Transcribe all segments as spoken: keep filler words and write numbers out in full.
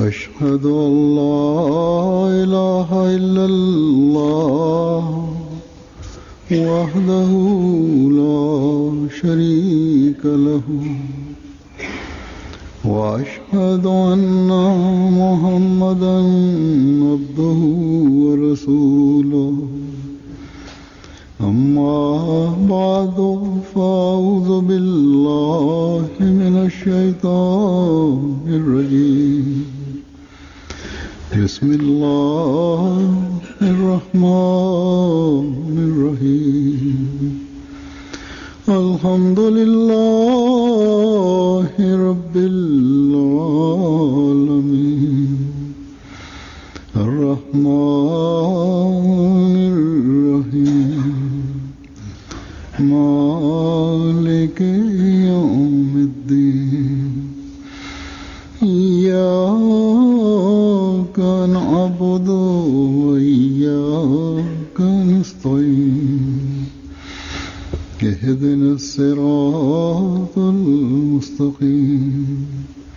أشهد أن لا إله إلا الله وحده لا شريك له وأشهد أن محمدا عبده ورسوله أما بعد فأعوذ بالله من الشيطان الرجيم بسم الله الرحمن الرحيم الحمد لله رب العالمين الرحمن الرحيم مالك يوم الدين إياك نعبد وإياك نستعين اهدنا الصراط المستقيم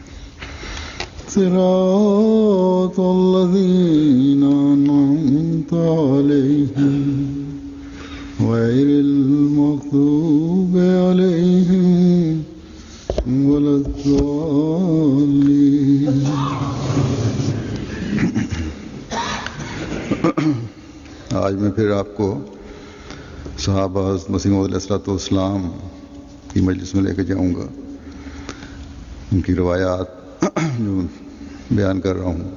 صراط الذين أنعمت عليهم غير المغضوب عليهم ولا الضالين. آج میں پھر آپ کو صحابہ حضرت مسیح موعود علیہ الصلوۃ والسلام کی مجلس میں لے کے جاؤں گا. ان کی روایات جو بیان کر رہا ہوں.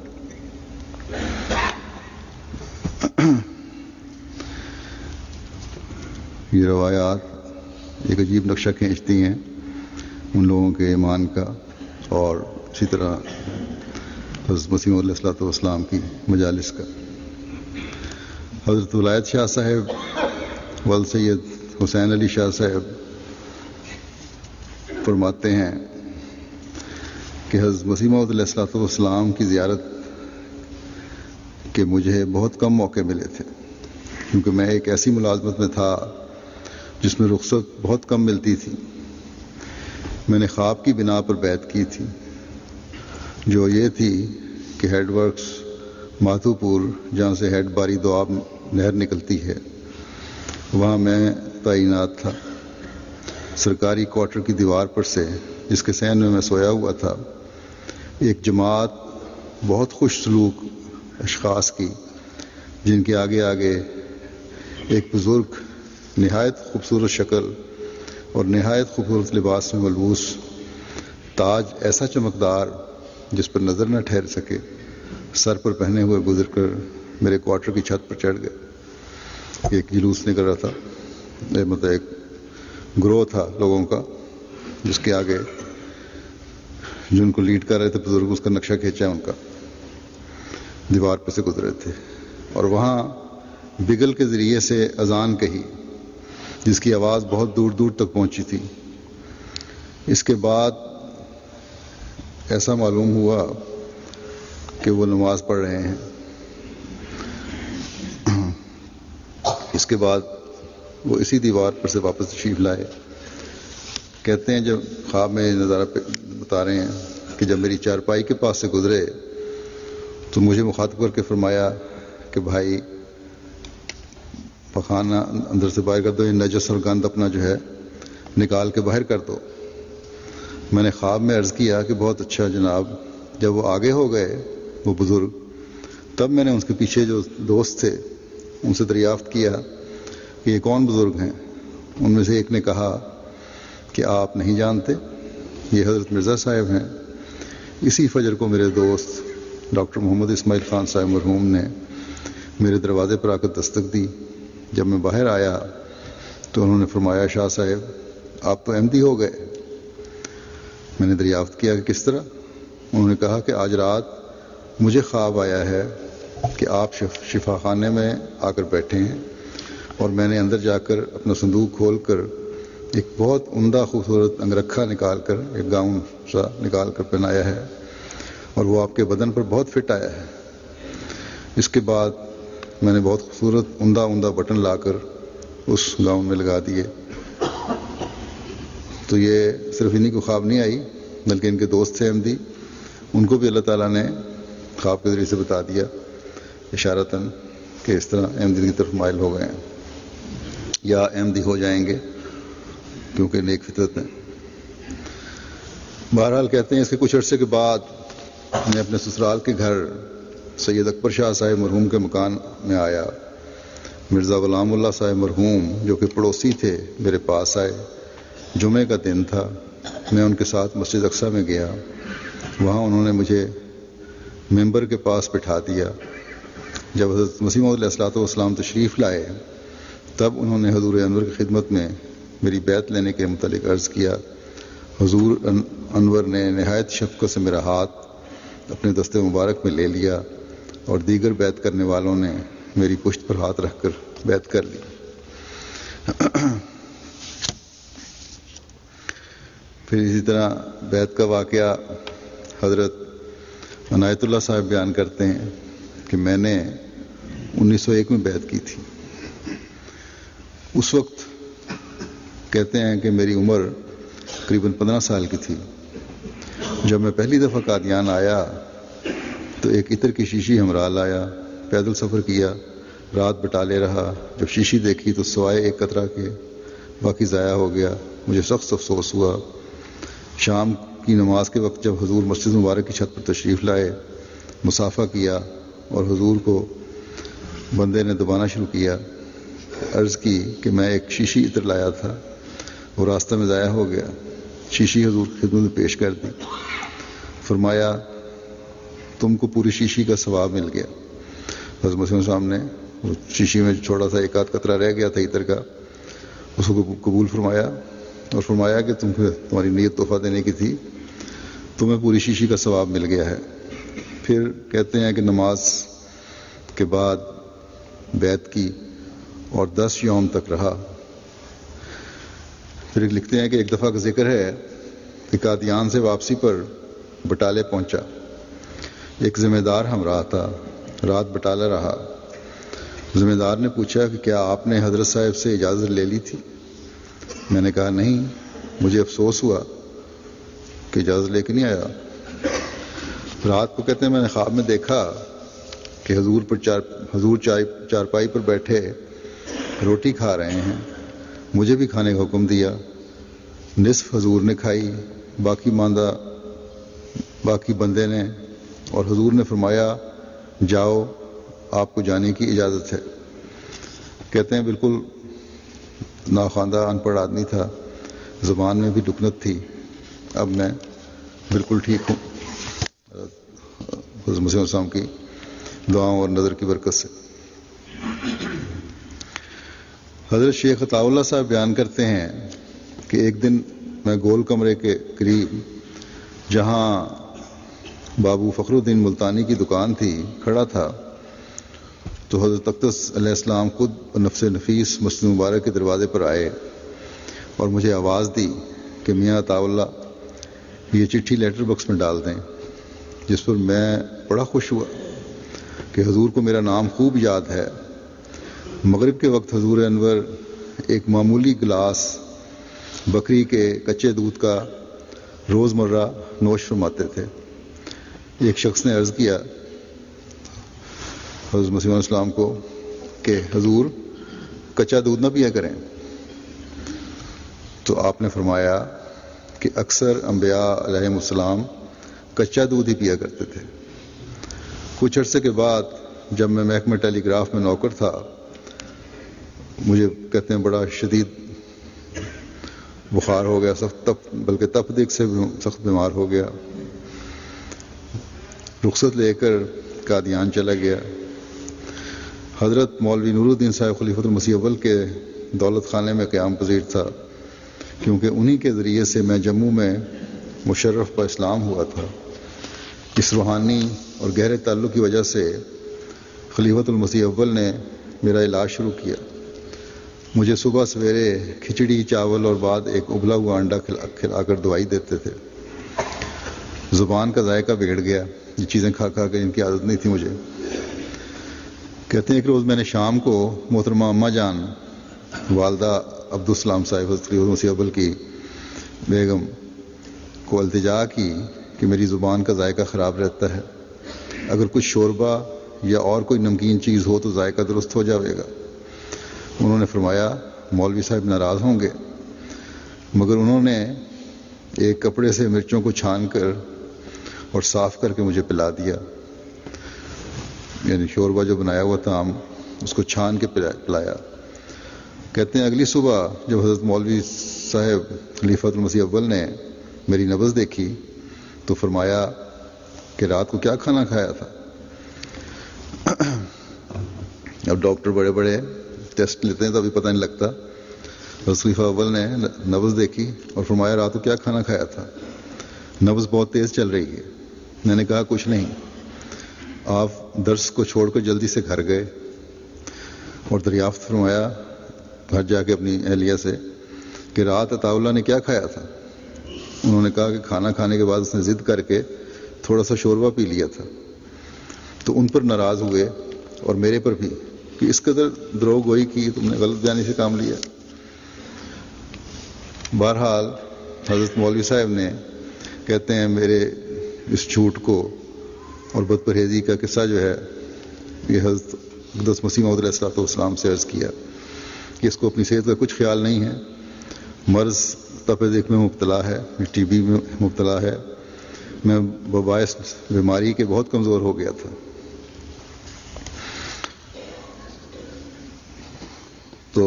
یہ روایات ایک عجیب نقشہ کھینچتی ہیں ان لوگوں کے ایمان کا اور اسی طرح حضرت مسیح موعود علیہ الصلوۃ والسلام کی مجالس کا. حضرت ولایت شاہ صاحب ول سید حسین علی شاہ صاحب فرماتے ہیں کہ حضرت مسیح موعود علیہ الصلوۃ والسلام کی زیارت کے مجھے بہت کم موقع ملے تھے، کیونکہ میں ایک ایسی ملازمت میں تھا جس میں رخصت بہت کم ملتی تھی. میں نے خواب کی بنا پر بیعت کی تھی، جو یہ تھی کہ ہیڈ ورکس ماتھو پور، جہاں سے ہیڈ باری دوآب نہر نکلتی ہے، وہاں میں تعینات تھا. سرکاری کوارٹر کی دیوار پر سے، جس کے صحن میں میں سویا ہوا تھا، ایک جماعت بہت خوش سلوک اشخاص کی، جن کے آگے آگے ایک بزرگ نہایت خوبصورت شکل اور نہایت خوبصورت لباس میں ملبوس، تاج ایسا چمکدار جس پر نظر نہ ٹھہر سکے، سر پر پہنے ہوئے گزر کر میرے کوارٹر کی چھت پر چڑھ گئے. ایک جلوس نکل رہا تھا، مطلب ایک گروہ تھا لوگوں کا، جس کے آگے جن کو لیڈ کر رہے تھے بزرگ، اس کا نقشہ کھینچا ان کا، دیوار پہ سے گزرے تھے، اور وہاں بگل کے ذریعے سے اذان کہی، جس کی آواز بہت دور دور تک پہنچی تھی. اس کے بعد ایسا معلوم ہوا کہ وہ نماز پڑھ رہے ہیں. اس کے بعد وہ اسی دیوار پر سے واپس تشریف لائے. کہتے ہیں جب خواب میں نظارہ بتا رہے ہیں کہ جب میری چارپائی کے پاس سے گزرے تو مجھے مخاطب کر کے فرمایا کہ بھائی پخانہ اندر سے باہر کر دو، یہ نجس اور گند اپنا جو ہے نکال کے باہر کر دو. میں نے خواب میں عرض کیا کہ بہت اچھا جناب. جب وہ آگے ہو گئے وہ بزرگ، تب میں نے ان کے پیچھے جو دوست تھے ان سے دریافت کیا کہ یہ کون بزرگ ہیں. ان میں سے ایک نے کہا کہ آپ نہیں جانتے، یہ حضرت مرزا صاحب ہیں. اسی فجر کو میرے دوست ڈاکٹر محمد اسماعیل خان صاحب مرحوم نے میرے دروازے پر آ کر دستک دی. جب میں باہر آیا تو انہوں نے فرمایا شاہ صاحب آپ تو احمدی ہو گئے. میں نے دریافت کیا کہ کس طرح. انہوں نے کہا کہ آج رات مجھے خواب آیا ہے کہ آپ شفا خانے میں آ کر بیٹھے ہیں، اور میں نے اندر جا کر اپنا صندوق کھول کر ایک بہت عمدہ خوبصورت انگرکھا نکال کر، ایک گاؤن سا نکال کر پہنایا ہے، اور وہ آپ کے بدن پر بہت فٹ آیا ہے. اس کے بعد میں نے بہت خوبصورت عمدہ عمدہ بٹن لا کر اس گاؤن میں لگا دیے. تو یہ صرف انہی کو خواب نہیں آئی، بلکہ ان کے دوست تھے احمدی، ان کو بھی اللہ تعالیٰ نے خواب کے ذریعے سے بتا دیا اشارتاً کہ اس طرح احمدیت کی طرف مائل ہو گئے ہیں یا احمدی ہو جائیں گے کیونکہ نیک فطرت ہیں۔ بہرحال کہتے ہیں اس کے کچھ عرصے کے بعد میں اپنے سسرال کے گھر سید اکبر شاہ صاحب مرحوم کے مکان میں آیا۔ مرزا غلام اللہ صاحب مرحوم جو کہ پڑوسی تھے میرے پاس آئے۔ جمعے کا دن تھا، میں ان کے ساتھ مسجد اقصیٰ میں گیا۔ وہاں انہوں نے مجھے ممبر کے پاس بٹھا دیا۔ جب حضرت مسیح موعود علیہ الصلوۃ والسلام تشریف لائے تب انہوں نے حضور انور کی خدمت میں میری بیعت لینے کے متعلق عرض کیا۔ حضور انور نے نہایت شفقت سے میرا ہاتھ اپنے دستے مبارک میں لے لیا اور دیگر بیعت کرنے والوں نے میری پشت پر ہاتھ رکھ کر بیعت کر لی۔ پھر اسی طرح بیعت کا واقعہ حضرت عنایت اللہ صاحب بیان کرتے ہیں کہ میں نے انیس سو ایک میں بیعت کی تھی۔ اس وقت کہتے ہیں کہ میری عمر تقریباً پندرہ سال کی تھی۔ جب میں پہلی دفعہ قادیان آیا تو ایک عطر کی شیشی ہمراہ لایا، پیدل سفر کیا، رات بٹالے رہا۔ جب شیشی دیکھی تو سوائے ایک قطرہ کے باقی ضائع ہو گیا۔ مجھے سخت افسوس ہوا۔ شام کی نماز کے وقت جب حضور مسجد مبارک کی چھت پر تشریف لائے، مصافحہ کیا اور حضور کو بندے نے دبانا شروع کیا۔ عرض کی کہ میں ایک شیشی عطر لایا تھا، وہ راستہ میں ضائع ہو گیا۔ شیشی حضور کی خدمت میں پیش کر دی۔ فرمایا تم کو پوری شیشی کا ثواب مل گیا۔ حضرت مسیح سامنے شیشی میں چھوڑا تھا ایک آدھ قطرہ رہ گیا تھا عطر کا، اس کو قبول فرمایا اور فرمایا کہ تم کو تمہاری نیت تحفہ دینے کی تھی، تمہیں پوری شیشی کا ثواب مل گیا ہے۔ پھر کہتے ہیں کہ نماز کے بعد بیعت کی اور دس یوم تک رہا۔ پھر لکھتے ہیں کہ ایک دفعہ کا ذکر ہے کہ قادیان سے واپسی پر بٹالے پہنچا، ایک ذمہ دار ہمراہ تھا، رات بٹالہ رہا۔ ذمہ دار نے پوچھا کہ کیا آپ نے حضرت صاحب سے اجازت لے لی تھی؟ میں نے کہا نہیں، مجھے افسوس ہوا کہ اجازت لے کے نہیں آیا۔ رات کو کہتے ہیں میں نے خواب میں دیکھا کہ حضور پر چار حضور چائے چارپائی پر بیٹھے روٹی کھا رہے ہیں، مجھے بھی کھانے کا حکم دیا۔ نصف حضور نے کھائی، باقی ماندہ باقی بندے نے، اور حضور نے فرمایا جاؤ آپ کو جانے کی اجازت ہے۔ کہتے ہیں بالکل ناخواندہ ان پڑھ آدمی تھا، زبان میں بھی لکنت تھی، اب میں بالکل ٹھیک ہوں حضرت مسیح السلام کی دعاؤں اور نظر کی برکت سے۔ حضرت شیخ عطا اللہ صاحب بیان کرتے ہیں کہ ایک دن میں گول کمرے کے قریب جہاں بابو فخر الدین ملتانی کی دکان تھی کھڑا تھا تو حضرت اقدس علیہ السلام خود نفس نفیس مسجد مبارک کے دروازے پر آئے اور مجھے آواز دی کہ میاں عطا اللہ یہ چٹھی لیٹر باکس میں ڈال دیں، جس پر میں بڑا خوش ہوا کہ حضور کو میرا نام خوب یاد ہے۔ مغرب کے وقت حضور انور ایک معمولی گلاس بکری کے کچے دودھ کا روز مرہ نوش فرماتے تھے۔ ایک شخص نے عرض کیا حضرت مسیح علیہ السلام کو کہ حضور کچا دودھ نہ پیا کریں، تو آپ نے فرمایا کہ اکثر انبیاء علیہم السلام کچا دودھ ہی پیا کرتے تھے۔ کچھ عرصے کے بعد جب میں محکمہ ٹیلی گراف میں نوکر تھا، مجھے کہتے ہیں بڑا شدید بخار ہو گیا، سخت تپ بلکہ تپ دیکھ سے سخت بیمار ہو گیا۔ رخصت لے کر قادیان چلا گیا۔ حضرت مولوی نور الدین صاحب خلیفۃ المسیح اول کے دولت خانے میں قیام پذیر تھا، کیونکہ انہی کے ذریعے سے میں جموں میں مشرف با اسلام ہوا تھا۔ اس روحانی اور گہرے تعلق کی وجہ سے خلیفۃ المسیح اول نے میرا علاج شروع کیا۔ مجھے صبح سویرے کھچڑی چاول اور بعد ایک ابلا ہوا انڈا کھلا کھلا کر دوائی دیتے تھے۔ زبان کا ذائقہ بگڑ گیا، یہ چیزیں کھا کھا کے ان کی عادت نہیں تھی مجھے۔ کہتے ہیں ایک روز میں نے شام کو محترمہ اماں جان والدہ عبدالسلام صاحب حضرت خلیفۃ المسیح اول کی بیگم کو التجا کی کہ میری زبان کا ذائقہ خراب رہتا ہے، اگر کچھ شوربہ یا اور کوئی نمکین چیز ہو تو ذائقہ درست ہو جاوے گا۔ انہوں نے فرمایا مولوی صاحب ناراض ہوں گے، مگر انہوں نے ایک کپڑے سے مرچوں کو چھان کر اور صاف کر کے مجھے پلا دیا، یعنی شوربہ جو بنایا ہوا تھا ہم اس کو چھان کے پلایا۔ کہتے ہیں اگلی صبح جب حضرت مولوی صاحب خلیفۃ المسیح اول نے میری نبض دیکھی تو فرمایا کہ رات کو کیا کھانا کھایا تھا؟ اب ڈاکٹر بڑے بڑے ٹیسٹ لیتے ہیں تو ابھی پتہ نہیں لگتا۔ حضرت خلیفہ اول نے نبض دیکھی اور فرمایا رات کو کیا کھانا کھایا تھا؟ نبض بہت تیز چل رہی ہے۔ میں نے کہا کچھ نہیں۔ آپ درس کو چھوڑ کر جلدی سے گھر گئے اور دریافت فرمایا گھر جا کے اپنی اہلیہ سے کہ رات عطا اللہ نے کیا کھایا تھا؟ انہوں نے کہا کہ کھانا کھانے کے بعد اس نے ضد کر کے تھوڑا سا شوربہ پی لیا تھا۔ تو ان پر ناراض ہوئے اور میرے پر بھی کہ اس قدر دروغ گوئی کی، تم نے غلط بیانی سے کام لیا۔ بہرحال حضرت مولوی صاحب نے کہتے ہیں میرے اس جھوٹ کو اور بد پرہیزی کا قصہ جو ہے یہ حضرت اقدس مسیح موعود علیہ الصلوۃ والسلام سے عرض کیا کہ اس کو اپنی صحت کا کچھ خیال نہیں ہے، مرض تپ دق میں مبتلا ہے، ٹی بی میں مبتلا ہے، میں باعث بیماری کے بہت کمزور ہو گیا تھا۔ تو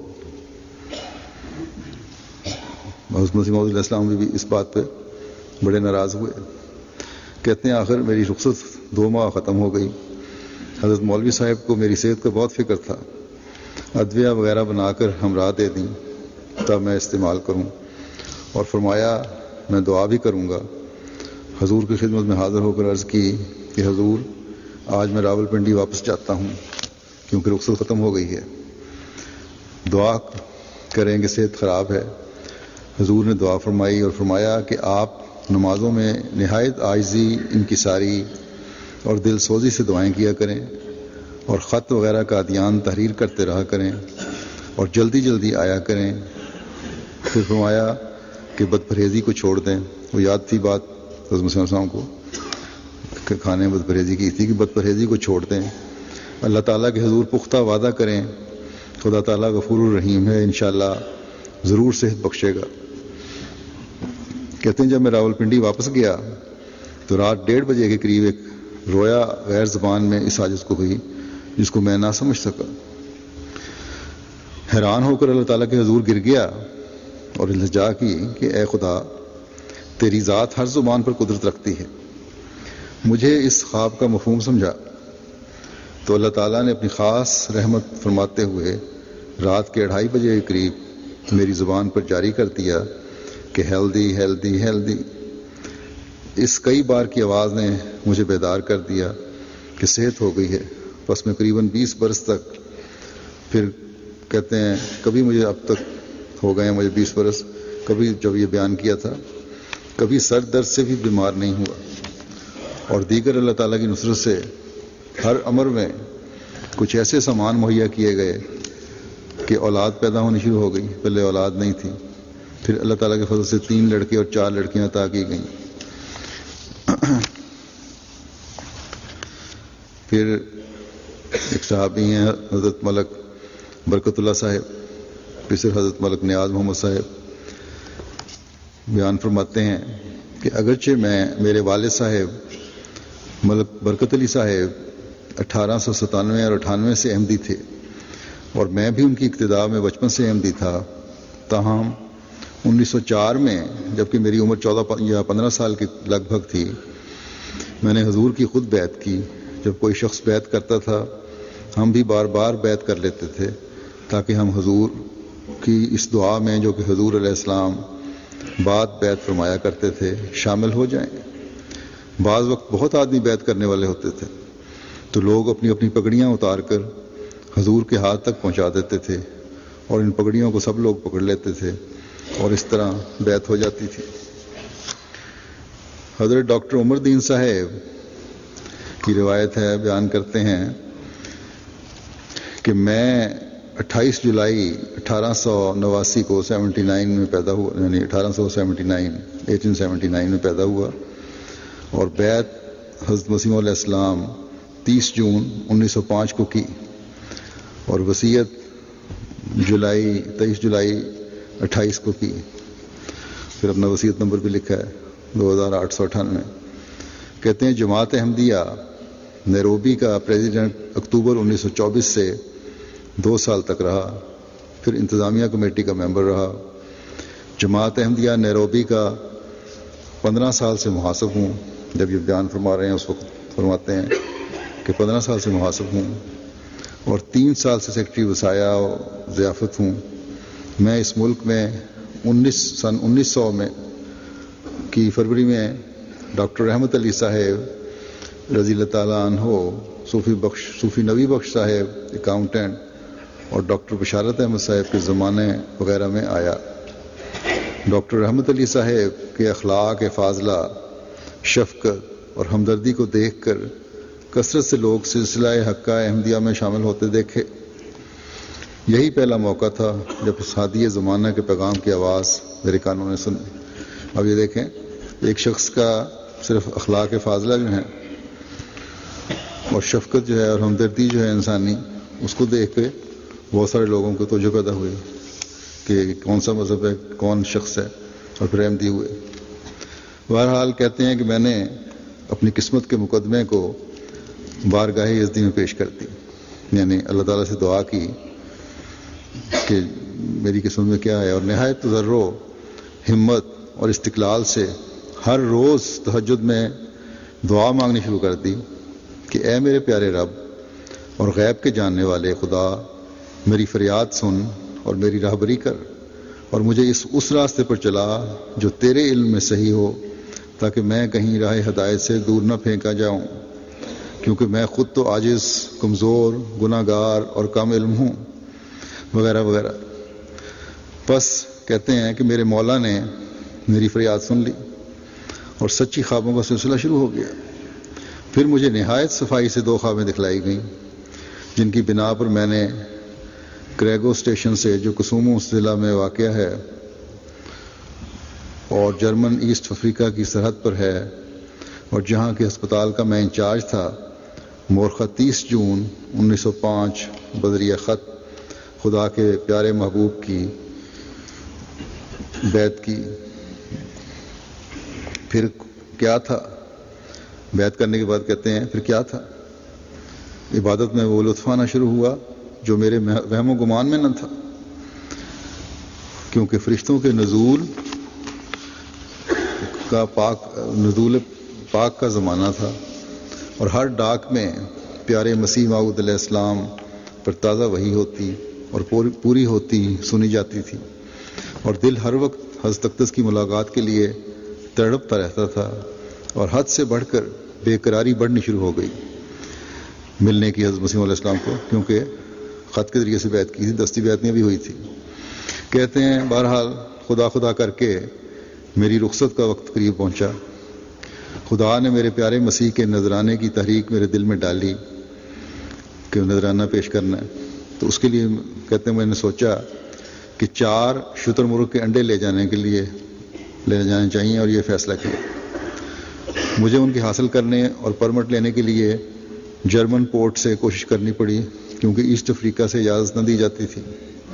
حضرت مسیح موعود علیہ السلام بھی اس بات پہ بڑے ناراض ہوئے۔ کہتے ہیں آخر میری رخصت دو ماہ ختم ہو گئی۔ حضرت مولوی صاحب کو میری صحت کا بہت فکر تھا، ادویہ وغیرہ بنا کر ہمراہ دے دیں تب میں استعمال کروں، اور فرمایا میں دعا بھی کروں گا۔ حضور کی خدمت میں حاضر ہو کر عرض کی کہ حضور آج میں راول پنڈی واپس جاتا ہوں کیونکہ رخصت ختم ہو گئی ہے، دعا کریں کہ صحت خراب ہے۔ حضور نے دعا فرمائی اور فرمایا کہ آپ نمازوں میں نہایت عاجزی، انکساری اور دل سوزی سے دعائیں کیا کریں اور خط وغیرہ کا ادیان تحریر کرتے رہا کریں اور جلدی جلدی آیا کریں۔ پھر فرمایا کہ بد پرہیزی کو چھوڑ دیں۔ وہ یاد تھی بات حضرت مسیح السلام کو کہ کھانے بد پرہیزی کی تھی کہ بد پرہیزی کو چھوڑ دیں، اللہ تعالیٰ کے حضور پختہ وعدہ کریں، خدا تعالیٰ غفور الرحیم ہے، انشاءاللہ ضرور صحت بخشے گا۔ کہتے ہیں جب میں راول پنڈی واپس گیا تو رات ڈیڑھ بجے کے قریب ایک رویا غیر زبان میں اس حاجت کو ہوئی جس کو میں نہ سمجھ سکا۔ حیران ہو کر اللہ تعالیٰ کے حضور گر گیا اور التجا کی کہ اے خدا تیری ذات ہر زبان پر قدرت رکھتی ہے، مجھے اس خواب کا مفہوم سمجھا۔ تو اللہ تعالیٰ نے اپنی خاص رحمت فرماتے ہوئے رات کے اڑھائی بجے کے قریب میری زبان پر جاری کر دیا کہ ہیلدی ہیلدی ہیلدی۔ اس کئی بار کی آواز نے مجھے بیدار کر دیا کہ صحت ہو گئی ہے۔ بس میں قریباً بیس برس تک، پھر کہتے ہیں کبھی مجھے اب تک ہو گئے ہیں مجھے بیس برس، کبھی جب یہ بیان کیا تھا کبھی سر درد سے بھی بیمار نہیں ہوا، اور دیگر اللہ تعالیٰ کی نصرت سے ہر عمر میں کچھ ایسے سامان مہیا کیے گئے کہ اولاد پیدا ہونی شروع ہو گئی۔ پہلے اولاد نہیں تھی، پھر اللہ تعالیٰ کے فضل سے تین لڑکے اور چار لڑکیاں عطا کی گئیں۔ پھر ایک صحابی ہیں حضرت ملک برکت اللہ صاحب، پھر صرف حضرت ملک نیاز محمد صاحب بیان فرماتے ہیں کہ اگرچہ میں میرے والد صاحب ملک برکت علی صاحب اٹھارہ سو ستانوے اور اٹھانوے سے احمدی تھے اور میں بھی ان کی ابتدا میں بچپن سے احمدی تھا، تاہم انیس سو چار میں جبکہ میری عمر چودہ یا پندرہ سال کی لگ بھگ تھی، میں نے حضور کی خود بیعت کی۔ جب کوئی شخص بیعت کرتا تھا ہم بھی بار بار بیعت کر لیتے تھے تاکہ ہم حضور کی اس دعا میں جو کہ حضور علیہ السلام بعد بیعت فرمایا کرتے تھے شامل ہو جائیں۔ بعض وقت بہت آدمی بیعت کرنے والے ہوتے تھے تو لوگ اپنی اپنی پگڑیاں اتار کر حضور کے ہاتھ تک پہنچا دیتے تھے اور ان پگڑیوں کو سب لوگ پکڑ لیتے تھے اور اس طرح بیعت ہو جاتی تھی۔ حضرت ڈاکٹر عمر دین صاحب کی روایت ہے، بیان کرتے ہیں کہ میں اٹھائیس جولائی اٹھارہ سو نواسی کو سیونٹی نائن میں پیدا ہوا، یعنی اٹھارہ سو seventy nine eighteen seventy nine میں پیدا ہوا اور بیعت حضرت مسیح علیہ السلام تیس جون انیس سو پانچ کو کی، اور وصیت جولائی تیئیس جولائی اٹھائیس کو کی. پھر اپنا وصیت نمبر بھی لکھا ہے دو ہزار آٹھ سو اٹھانوے. کہتے ہیں جماعت احمدیہ نیروبی کا پریزیڈنٹ اکتوبر انیس سو چوبیس سے دو سال تک رہا، پھر انتظامیہ کمیٹی کا ممبر رہا. جماعت احمدیہ نیروبی کا پندرہ سال سے محاسب ہوں. جب یہ بیان فرما رہے ہیں اس وقت فرماتے ہیں کہ پندرہ سال سے محاسب ہوں، اور تین سال سے سیکرٹری وصایا و ضیافت ہوں. میں اس ملک میں انیس سن انیس سو میں کی فروری میں ڈاکٹر رحمت علی صاحب رضی اللہ تعالیٰ عنہ، صوفی بخش صوفی نبی بخش صاحب اکاؤنٹنٹ، اور ڈاکٹر بشارت احمد صاحب کے زمانے وغیرہ میں آیا. ڈاکٹر رحمت علی صاحب کے اخلاق فاضلہ، شفقت اور ہمدردی کو دیکھ کر کثرت سے لوگ سلسلہ حقہ احمدیہ میں شامل ہوتے دیکھے. یہی پہلا موقع تھا جب اس ہادی زمانہ کے پیغام کی آواز میرے کانوں نے سنی. اب یہ دیکھیں، ایک شخص کا صرف اخلاق فاضلہ جو ہیں اور شفقت جو ہے اور ہمدردی جو ہے انسانی، اس کو دیکھ کے بہت سارے لوگوں کو توجہ پیدا ہوئی کہ کون سا مذہب ہے، کون شخص ہے، اور پھر احمدی ہوئے. بہرحال کہتے ہیں کہ میں نے اپنی قسمت کے مقدمے کو بارگاہ یزدی میں پیش کر دی، یعنی اللہ تعالیٰ سے دعا کی کہ میری قسمت میں کیا ہے، اور نہایت تضرع، ہمت اور استقلال سے ہر روز تہجد میں دعا مانگنی شروع کر دی کہ اے میرے پیارے رب اور غیب کے جاننے والے خدا، میری فریاد سن اور میری راہبری کر، اور مجھے اس اس راستے پر چلا جو تیرے علم میں صحیح ہو، تاکہ میں کہیں راہ ہدایت سے دور نہ پھینکا جاؤں، کیونکہ میں خود تو عاجز، کمزور، گناہ گار اور کم علم ہوں، وغیرہ وغیرہ. بس کہتے ہیں کہ میرے مولا نے میری فریاد سن لی اور سچی خوابوں کا سلسلہ شروع ہو گیا. پھر مجھے نہایت صفائی سے دو خوابیں دکھلائی گئیں، جن کی بنا پر میں نے کریگو اسٹیشن سے، جو کسومو ضلع میں واقع ہے اور جرمن ایسٹ افریقہ کی سرحد پر ہے، اور جہاں کے ہسپتال کا میں انچارج تھا، مورخہ تیس جون انیس سو پانچ بذریعہ خط خدا کے پیارے محبوب کی بیعت کی. پھر کیا تھا؟ بیعت کرنے کے بعد کہتے ہیں پھر کیا تھا؟ عبادت میں وہ لطف آنا شروع ہوا جو میرے وہم و گمان میں نہ تھا، کیونکہ فرشتوں کے نزول کا پاک نزول پاک کا زمانہ تھا، اور ہر ڈاک میں پیارے مسیح موعود علیہ السلام پر تازہ وحی ہوتی اور پوری ہوتی سنی جاتی تھی، اور دل ہر وقت حضرت اقدس کی ملاقات کے لیے تڑپتا رہتا تھا، اور حد سے بڑھ کر بے قراری بڑھنی شروع ہو گئی ملنے کی حضرت مسیح علیہ السلام کو، کیونکہ خط کے ذریعے سے بیعت کی تھی، دستی بیعتیں بھی ہوئی تھی. کہتے ہیں بہرحال خدا خدا کر کے میری رخصت کا وقت قریب پہنچا. خدا نے میرے پیارے مسیح کے نذرانے کی تحریک میرے دل میں ڈالی کہ نذرانہ پیش کرنا ہے. تو اس کے لیے کہتے ہیں میں نے سوچا کہ چار شتر مرغ کے انڈے لے جانے کے لیے لے جانے چاہیے، اور یہ فیصلہ کیا. مجھے ان کے حاصل کرنے اور پرمٹ لینے کے لیے جرمن پورٹ سے کوشش کرنی پڑی، کیونکہ ایسٹ افریقہ سے اجازت نہ دی جاتی تھی.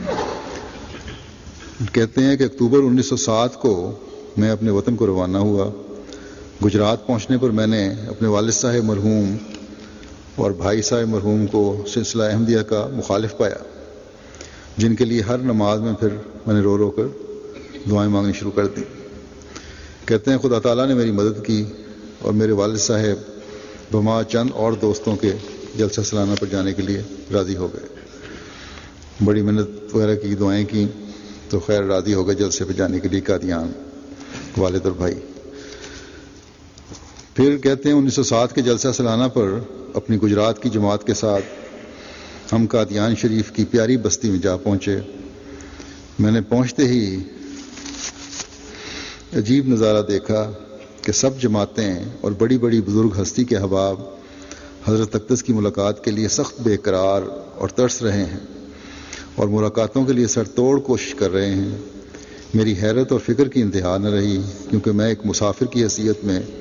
کہتے ہیں کہ اکتوبر انیس سو سات کو میں اپنے وطن کو روانہ ہوا. گجرات پہنچنے پر میں نے اپنے والد صاحب مرحوم اور بھائی صاحب مرحوم کو سلسلہ احمدیہ کا مخالف پایا، جن کے لیے ہر نماز میں پھر میں نے رو رو کر دعائیں مانگنی شروع کر دی. کہتے ہیں خدا تعالیٰ نے میری مدد کی اور میرے والد صاحب بما چند اور دوستوں کے جلسہ سالانہ پر جانے کے لیے راضی ہو گئے. بڑی محنت وغیرہ کی، دعائیں کی، تو خیر راضی ہو گئے جلسے پہ جانے کے لیے قادیان، والد اور بھائی. پھر کہتے ہیں انیس سو سات کے جلسہ سالانہ پر اپنی گجرات کی جماعت کے ساتھ ہم قادیان شریف کی پیاری بستی میں جا پہنچے. میں نے پہنچتے ہی عجیب نظارہ دیکھا کہ سب جماعتیں اور بڑی بڑی بزرگ ہستی کے احباب حضرت اقدس کی ملاقات کے لیے سخت بے قرار اور ترس رہے ہیں، اور ملاقاتوں کے لیے سر توڑ کوشش کر رہے ہیں. میری حیرت اور فکر کی انتہا نہ رہی، کیونکہ میں ایک مسافر کی حیثیت میں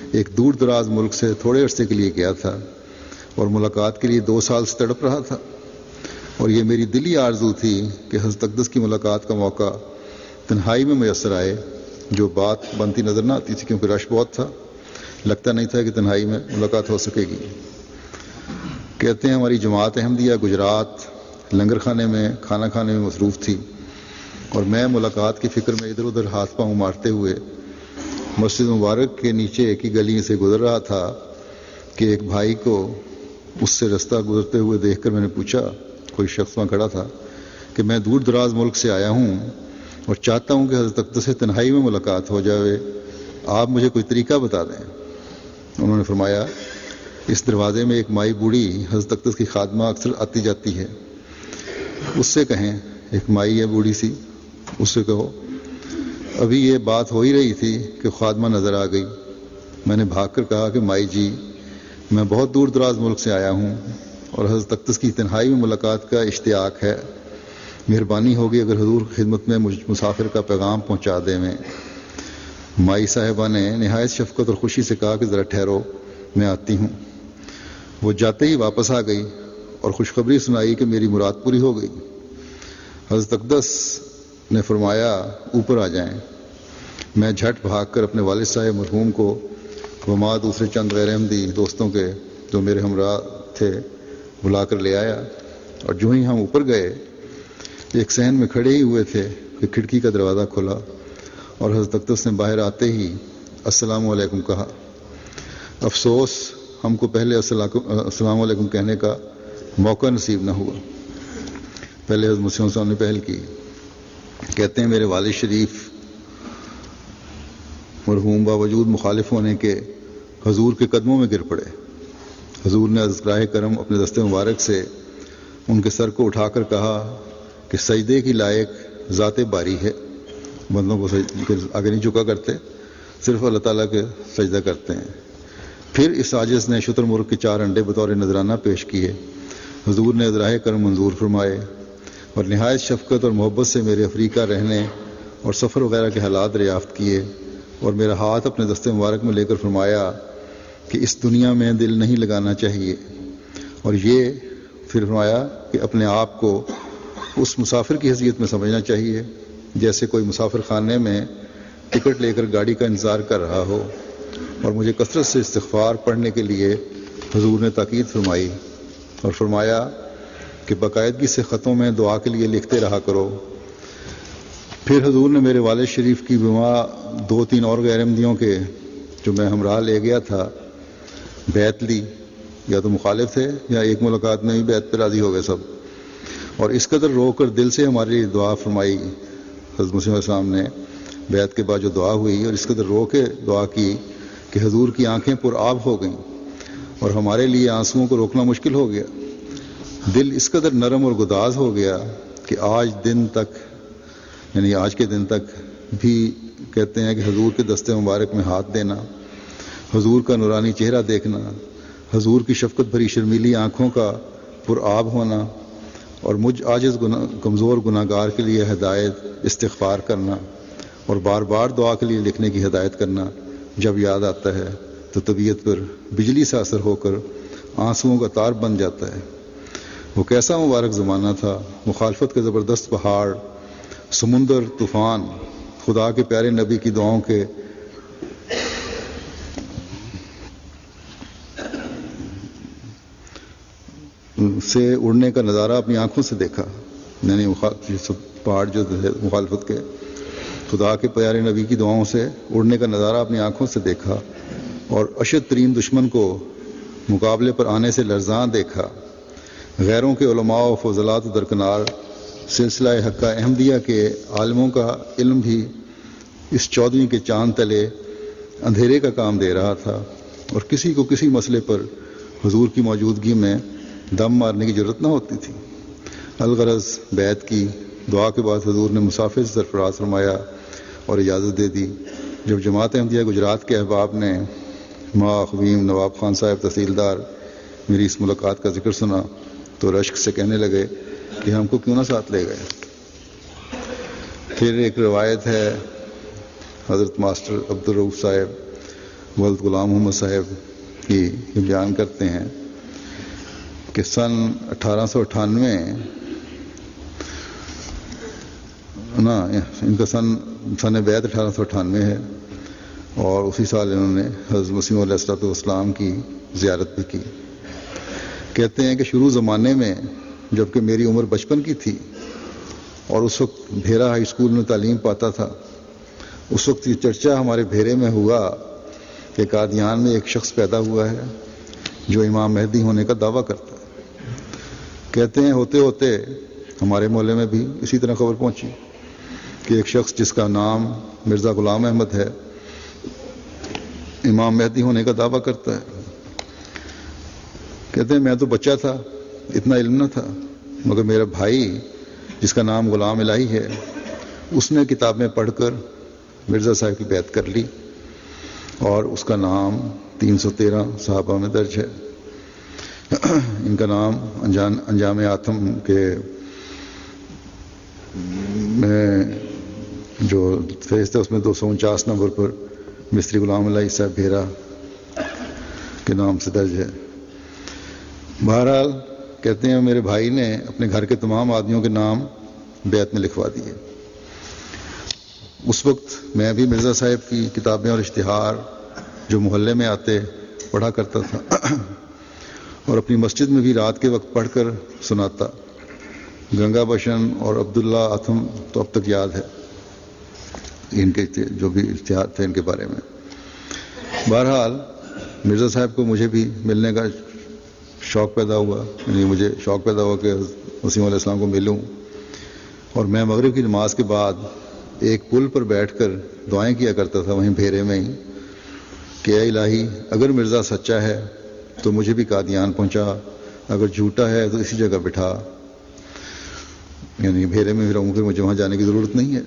ایک دور دراز ملک سے تھوڑے عرصے کے لیے گیا تھا اور ملاقات کے لیے دو سال سے تڑپ رہا تھا، اور یہ میری دلی آرزو تھی کہ حضرت اقدس کی ملاقات کا موقع تنہائی میں میسر آئے، جو بات بنتی نظر نہ آتی تھی کیونکہ رش بہت تھا، لگتا نہیں تھا کہ تنہائی میں ملاقات ہو سکے گی۔ کہتے ہیں ہماری جماعت احمدیہ گجرات لنگر خانے میں کھانا کھانے میں مصروف تھی، اور میں ملاقات کی فکر میں ادھر ادھر ہاتھ پاؤں مارتے ہوئے مسجد مبارک کے نیچے ایک ہی گلی سے گزر رہا تھا کہ ایک بھائی کو اس سے رستہ گزرتے ہوئے دیکھ کر میں نے پوچھا، کوئی شخص وہاں کھڑا تھا، کہ میں دور دراز ملک سے آیا ہوں اور چاہتا ہوں کہ حضرت اقدس سے تنہائی میں ملاقات ہو جائے، آپ مجھے کوئی طریقہ بتا دیں۔ انہوں نے فرمایا، اس دروازے میں ایک مائی بوڑھی حضرت اقدس کی خادمہ اکثر آتی جاتی ہے، اس سے کہیں، ایک مائی ہے بوڑھی سی، اس سے کہو۔ ابھی یہ بات ہو ہی رہی تھی کہ خادمہ نظر آ گئی۔ میں نے بھاگ کر کہا کہ مائی جی، میں بہت دور دراز ملک سے آیا ہوں اور حضرت اقدس کی تنہائی میں ملاقات کا اشتیاق ہے، مہربانی ہوگی اگر حضور خدمت میں مجھ مسافر کا پیغام پہنچا دیں۔ میں مائی صاحبہ نے نہایت شفقت اور خوشی سے کہا کہ ذرا ٹھہرو، میں آتی ہوں۔ وہ جاتے ہی واپس آ گئی اور خوشخبری سنائی کہ میری مراد پوری ہو گئی۔ حضرت اقدس نے فرمایا، اوپر آ جائیں۔ میں جھٹ بھاگ کر اپنے والد صاحب مرحوم کو وما دوسرے چند غیر احمدی دوستوں کے جو میرے ہمراہ تھے بلا کر لے آیا، اور جو ہی ہم اوپر گئے ایک صحن میں کھڑے ہی ہوئے تھے کہ کھڑکی کا دروازہ کھلا اور حضرت اقدس نے باہر آتے ہی السلام علیکم کہا۔ افسوس ہم کو پہلے السلام علیکم کہنے کا موقع نصیب نہ ہوا۔ پہلے حضرت مسیح صاحب نے پہل کی۔ کہتے ہیں میرے والد شریف مرحوم باوجود مخالف ہونے کے حضور کے قدموں میں گر پڑے۔ حضور نے عزرائے کرم اپنے دستے مبارک سے ان کے سر کو اٹھا کر کہا کہ سجدے کی لائق ذات باری ہے، بندوں کو آگے نہیں جھکا کرتے، صرف اللہ تعالیٰ کے سجدہ کرتے ہیں۔ پھر اس عاجز نے شتر مرغ کے چار انڈے بطور نذرانہ پیش کیے۔ حضور نے عزرائے کرم منظور فرمائے اور نہایت شفقت اور محبت سے میرے افریقہ رہنے اور سفر وغیرہ کے حالات دریافت کیے اور میرا ہاتھ اپنے دستے مبارک میں لے کر فرمایا کہ اس دنیا میں دل نہیں لگانا چاہیے، اور یہ پھر فرمایا کہ اپنے آپ کو اس مسافر کی حیثیت میں سمجھنا چاہیے جیسے کوئی مسافر خانے میں ٹکٹ لے کر گاڑی کا انتظار کر رہا ہو، اور مجھے کثرت سے استغفار پڑھنے کے لیے حضور نے تاکید فرمائی اور فرمایا کہ باقاعدگی سے خطوں میں دعا کے لیے لکھتے رہا کرو۔ پھر حضور نے میرے والد شریف کی بما دو تین اور غیر احمدیوں کے جو میں ہمراہ لے گیا تھا بیعت لی، یا تو مخالف تھے یا ایک ملاقات میں ہی بیعت پہ راضی ہو گئے سب، اور اس قدر رو کر دل سے ہمارے لیے دعا فرمائی۔ حضرت مسیح السلام نے بیعت کے بعد جو دعا ہوئی اور اس قدر رو کے دعا کی کہ حضور کی آنکھیں پر آب ہو گئیں اور ہمارے لیے آنسوؤں کو روکنا مشکل ہو گیا۔ دل اس قدر نرم اور گداز ہو گیا کہ آج دن تک یعنی آج کے دن تک بھی کہتے ہیں کہ حضور کے دستے مبارک میں ہاتھ دینا، حضور کا نورانی چہرہ دیکھنا، حضور کی شفقت بھری شرمیلی آنکھوں کا پر آب ہونا اور مجھ عاجز گناہ کمزور گناہ گار کے لیے ہدایت استغفار کرنا اور بار بار دعا کے لیے لکھنے کی ہدایت کرنا جب یاد آتا ہے تو طبیعت پر بجلی سے اثر ہو کر آنسوؤں کا تار بن جاتا ہے۔ وہ کیسا مبارک زمانہ تھا، مخالفت کے زبردست پہاڑ، سمندر، طوفان، خدا کے پیارے نبی کی دعاؤں کے سے اڑنے کا نظارہ اپنی آنکھوں سے دیکھا، یعنی پہاڑ جو مخالفت کے خدا کے پیارے نبی کی دعاؤں سے اڑنے کا نظارہ اپنی آنکھوں سے دیکھا، اور اشد ترین دشمن کو مقابلے پر آنے سے لرزاں دیکھا۔ غیروں کے علماء و فضلات و درکنار سلسلہ حقہ احمدیہ کے عالموں کا علم بھی اس چودھویں کے چاند تلے اندھیرے کا کام دے رہا تھا، اور کسی کو کسی مسئلے پر حضور کی موجودگی میں دم مارنے کی ضرورت نہ ہوتی تھی۔ الغرض بیعت کی، دعا کے بعد حضور نے مسافر سے سرفراز فرمایا اور اجازت دے دی۔ جب جماعت احمدیہ گجرات کے احباب نے ماں خویم نواب خان صاحب تحصیلدار میری اس ملاقات کا ذکر سنا تو رشک سے کہنے لگے کہ ہم کو کیوں نہ ساتھ لے گئے۔ پھر ایک روایت ہے حضرت ماسٹر عبدالرؤف صاحب ولد غلام محمد صاحب کی یہ بیان کرتے ہیں کہ سن اٹھارہ سو اٹھانوے نا ان کا سن سن بیعت اٹھارہ سو اٹھانوے ہے، اور اسی سال انہوں نے حضرت مسیح علیہ الصلوۃ والسلام کی زیارت بھی کی۔ کہتے ہیں کہ شروع زمانے میں جب کہ میری عمر بچپن کی تھی اور اس وقت بھیرا ہائی اسکول میں تعلیم پاتا تھا، اس وقت یہ چرچا ہمارے بھیرے میں ہوا کہ قادیان میں ایک شخص پیدا ہوا ہے جو امام مہدی ہونے کا دعویٰ کرتا ہے۔ کہتے ہیں ہوتے ہوتے ہمارے محلے میں بھی اسی طرح خبر پہنچی کہ ایک شخص جس کا نام مرزا غلام احمد ہے امام مہدی ہونے کا دعویٰ کرتا ہے۔ کہتے ہیں میں تو بچہ تھا، اتنا علم نہ تھا، مگر میرا بھائی جس کا نام غلام الہی ہے اس نے کتابیں پڑھ کر مرزا صاحب کی بیعت کر لی، اور اس کا نام تین سو تیرہ صحابہ میں درج ہے۔ ان کا نام انجام انجام آتم کے میں جو فہرست ہے اس میں دو سو انچاس نمبر پر مستری غلام الہی صاحب بھیرا کے نام سے درج ہے۔ بہرحال کہتے ہیں میرے بھائی نے اپنے گھر کے تمام آدمیوں کے نام بیعت میں لکھوا دیے۔ اس وقت میں بھی مرزا صاحب کی کتابیں اور اشتہار جو محلے میں آتے پڑھا کرتا تھا، اور اپنی مسجد میں بھی رات کے وقت پڑھ کر سناتا۔ گنگا بشن اور عبداللہ اتم تو اب تک یاد ہے ان کے جو بھی اشتہار تھے ان کے بارے میں۔ بہرحال مرزا صاحب کو مجھے بھی ملنے کا شوق پیدا ہوا، یعنی مجھے شوق پیدا ہوا کہ مسیح علیہ السلام کو ملوں، اور میں مغرب کی نماز کے بعد ایک پل پر بیٹھ کر دعائیں کیا کرتا تھا وہیں بھیرے میں ہی کہ اے الہی اگر مرزا سچا ہے تو مجھے بھی قادیان پہنچا، اگر جھوٹا ہے تو اسی جگہ بٹھا، یعنی بھیرے میں بھی رہوں پھر مجھے وہاں جانے کی ضرورت نہیں ہے۔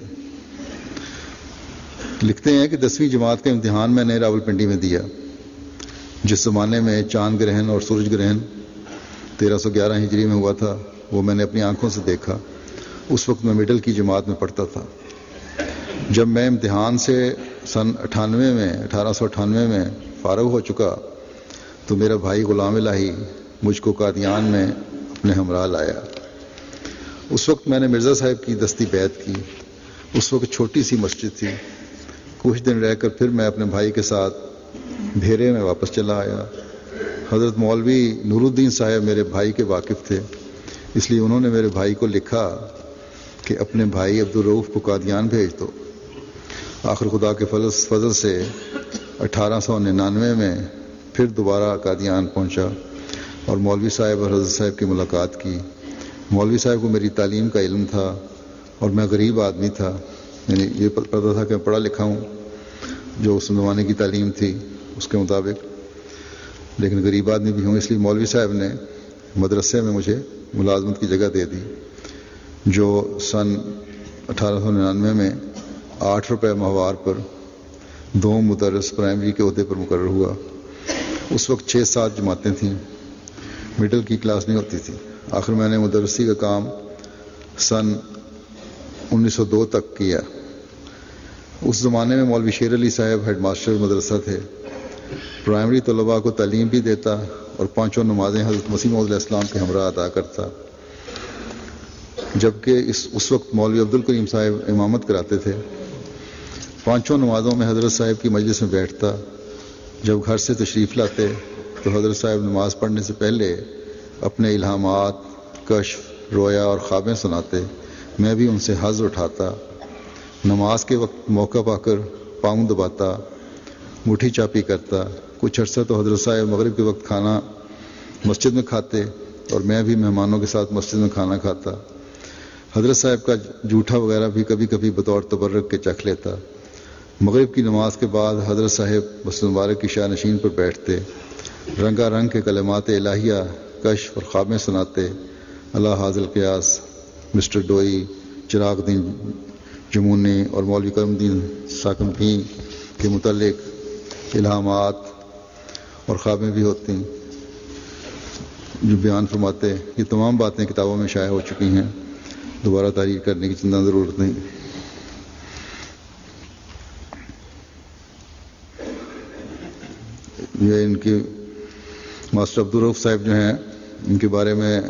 لکھتے ہیں کہ دسویں جماعت کا امتحان میں نے راولپنڈی میں دیا، جس زمانے میں چاند گرہن اور سورج گرہن تیرہ سو گیارہ ہجری میں ہوا تھا وہ میں نے اپنی آنکھوں سے دیکھا۔ اس وقت میں مڈل کی جماعت میں پڑھتا تھا۔ جب میں امتحان سے سن اٹھانوے میں اٹھارہ سو اٹھانوے میں فارغ ہو چکا تو میرا بھائی غلام الہی مجھ کو قادیان میں اپنے ہمراہ لایا۔ اس وقت میں نے مرزا صاحب کی دستی بیعت کی۔ اس وقت چھوٹی سی مسجد تھی۔ کچھ دن رہ کر پھر میں اپنے بھائی کے ساتھ بھیرے میں واپس چلا آیا۔ حضرت مولوی نور الدین صاحب میرے بھائی کے واقف تھے، اس لیے انہوں نے میرے بھائی کو لکھا کہ اپنے بھائی عبدالرؤف کو قادیان بھیج دو۔ آخر خدا کے فضل سے اٹھارہ سو ننانوے میں پھر دوبارہ قادیان پہنچا اور مولوی صاحب اور حضرت صاحب کی ملاقات کی۔ مولوی صاحب کو میری تعلیم کا علم تھا اور میں غریب آدمی تھا، یعنی یہ پتہ تھا کہ میں پڑھا لکھا ہوں جو اس زمانے کی تعلیم تھی اس کے مطابق، لیکن غریب آدمی بھی ہوں، اس لیے مولوی صاحب نے مدرسے میں مجھے ملازمت کی جگہ دے دی، جو سن اٹھارہ سو ننانوے میں آٹھ روپے ماہوار پر دو مدرس پرائمری کے عہدے پر مقرر ہوا۔ اس وقت چھ سات جماعتیں تھیں، مڈل کی کلاس نہیں ہوتی تھی۔ آخر میں نے مدرسی کا کام سن انیس سو دو تک کیا۔ اس زمانے میں مولوی شیر علی صاحب ہیڈ ماسٹر مدرسہ تھے، پرائمری طلباء کو تعلیم بھی دیتا اور پانچوں نمازیں حضرت مسیح موعود علیہ السلام کے ہمراہ ادا کرتا، جبکہ اس اس وقت مولوی عبدالکریم صاحب امامت کراتے تھے۔ پانچوں نمازوں میں حضرت صاحب کی مجلس میں بیٹھتا۔ جب گھر سے تشریف لاتے تو حضرت صاحب نماز پڑھنے سے پہلے اپنے الہامات، کشف، رویا اور خوابیں سناتے، میں بھی ان سے حظ اٹھاتا۔ نماز کے وقت موقع پا کر پاؤں دباتا، مٹھی چاپی کرتا۔ کچھ عرصہ تو حضرت صاحب مغرب کے وقت کھانا مسجد میں کھاتے اور میں بھی مہمانوں کے ساتھ مسجد میں کھانا کھاتا۔ حضرت صاحب کا جوٹھا وغیرہ بھی کبھی کبھی بطور تبرک کے چکھ لیتا۔ مغرب کی نماز کے بعد حضرت صاحب مسجد مبارک کی شاہ نشین پر بیٹھتے، رنگا رنگ کے کلمات الہیہ، کشف اور خوابیں سناتے۔ اللہ حاضل قیاس، مسٹر ڈوئی، چراغ دین جمونی اور مولوی کرم الدین ساکمپی کے متعلق الہامات اور خوابیں بھی ہوتی ہیں جو بیان فرماتے۔ یہ تمام باتیں کتابوں میں شائع ہو چکی ہیں، دوبارہ تحریر کرنے کی چندہ ضرورت نہیں۔ یہ ان کی ماسٹر عبدالرؤف صاحب جو ہیں ان کے بارے میں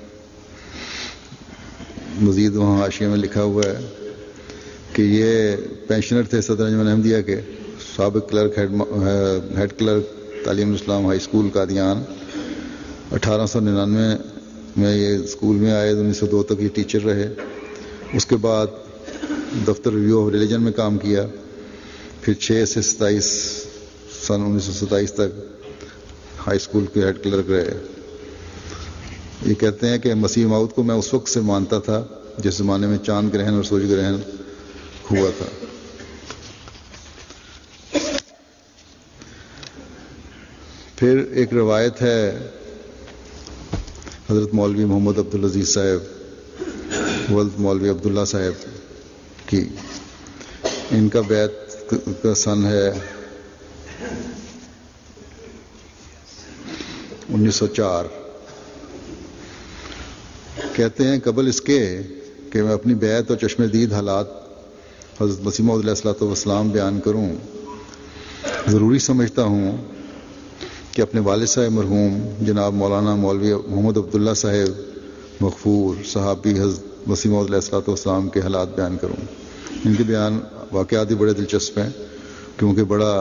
مزید وہاں حاشیے میں لکھا ہوا ہے کہ یہ پینشنر تھے صدر انجمن احمدیہ کے، سابق کلرک ہیڈ ہیڈ کلرک تعلیم الاسلام ہائی اسکول قادیان۔ اٹھارہ سو ننانوے میں یہ اسکول میں آئے، انیس سو دو تک یہ ٹیچر رہے۔ اس کے بعد دفتر ریویو آف ریلیجن میں کام کیا، پھر چھ سے ستائیس سن انیس سو ستائیس تک ہائی اسکول کے ہیڈ کلرک رہے۔ یہ کہتے ہیں کہ مسیح موعود کو میں اس وقت سے مانتا تھا جس زمانے میں چاند گرہن اور سورج گرہن ہوا تھا۔ پھر ایک روایت ہے حضرت مولوی محمد عبدالعزیز صاحب ولد مولوی عبداللہ صاحب کی، ان کا بیعت کا سن ہے انیس سو چار۔ کہتے ہیں قبل اس کے کہ میں اپنی بیعت اور چشم دید حالات حضرت مسیح موعود علیہ الصلوۃ والسلام بیان کروں، ضروری سمجھتا ہوں کہ اپنے والد صاحب مرحوم جناب مولانا مولوی محمد عبداللہ صاحب مغفور صحابی حضرت مسیح موعود علیہ الصلوۃ والسلام کے حالات بیان کروں۔ ان کے بیان واقعات ہی بڑے دلچسپ ہیں، کیونکہ بڑا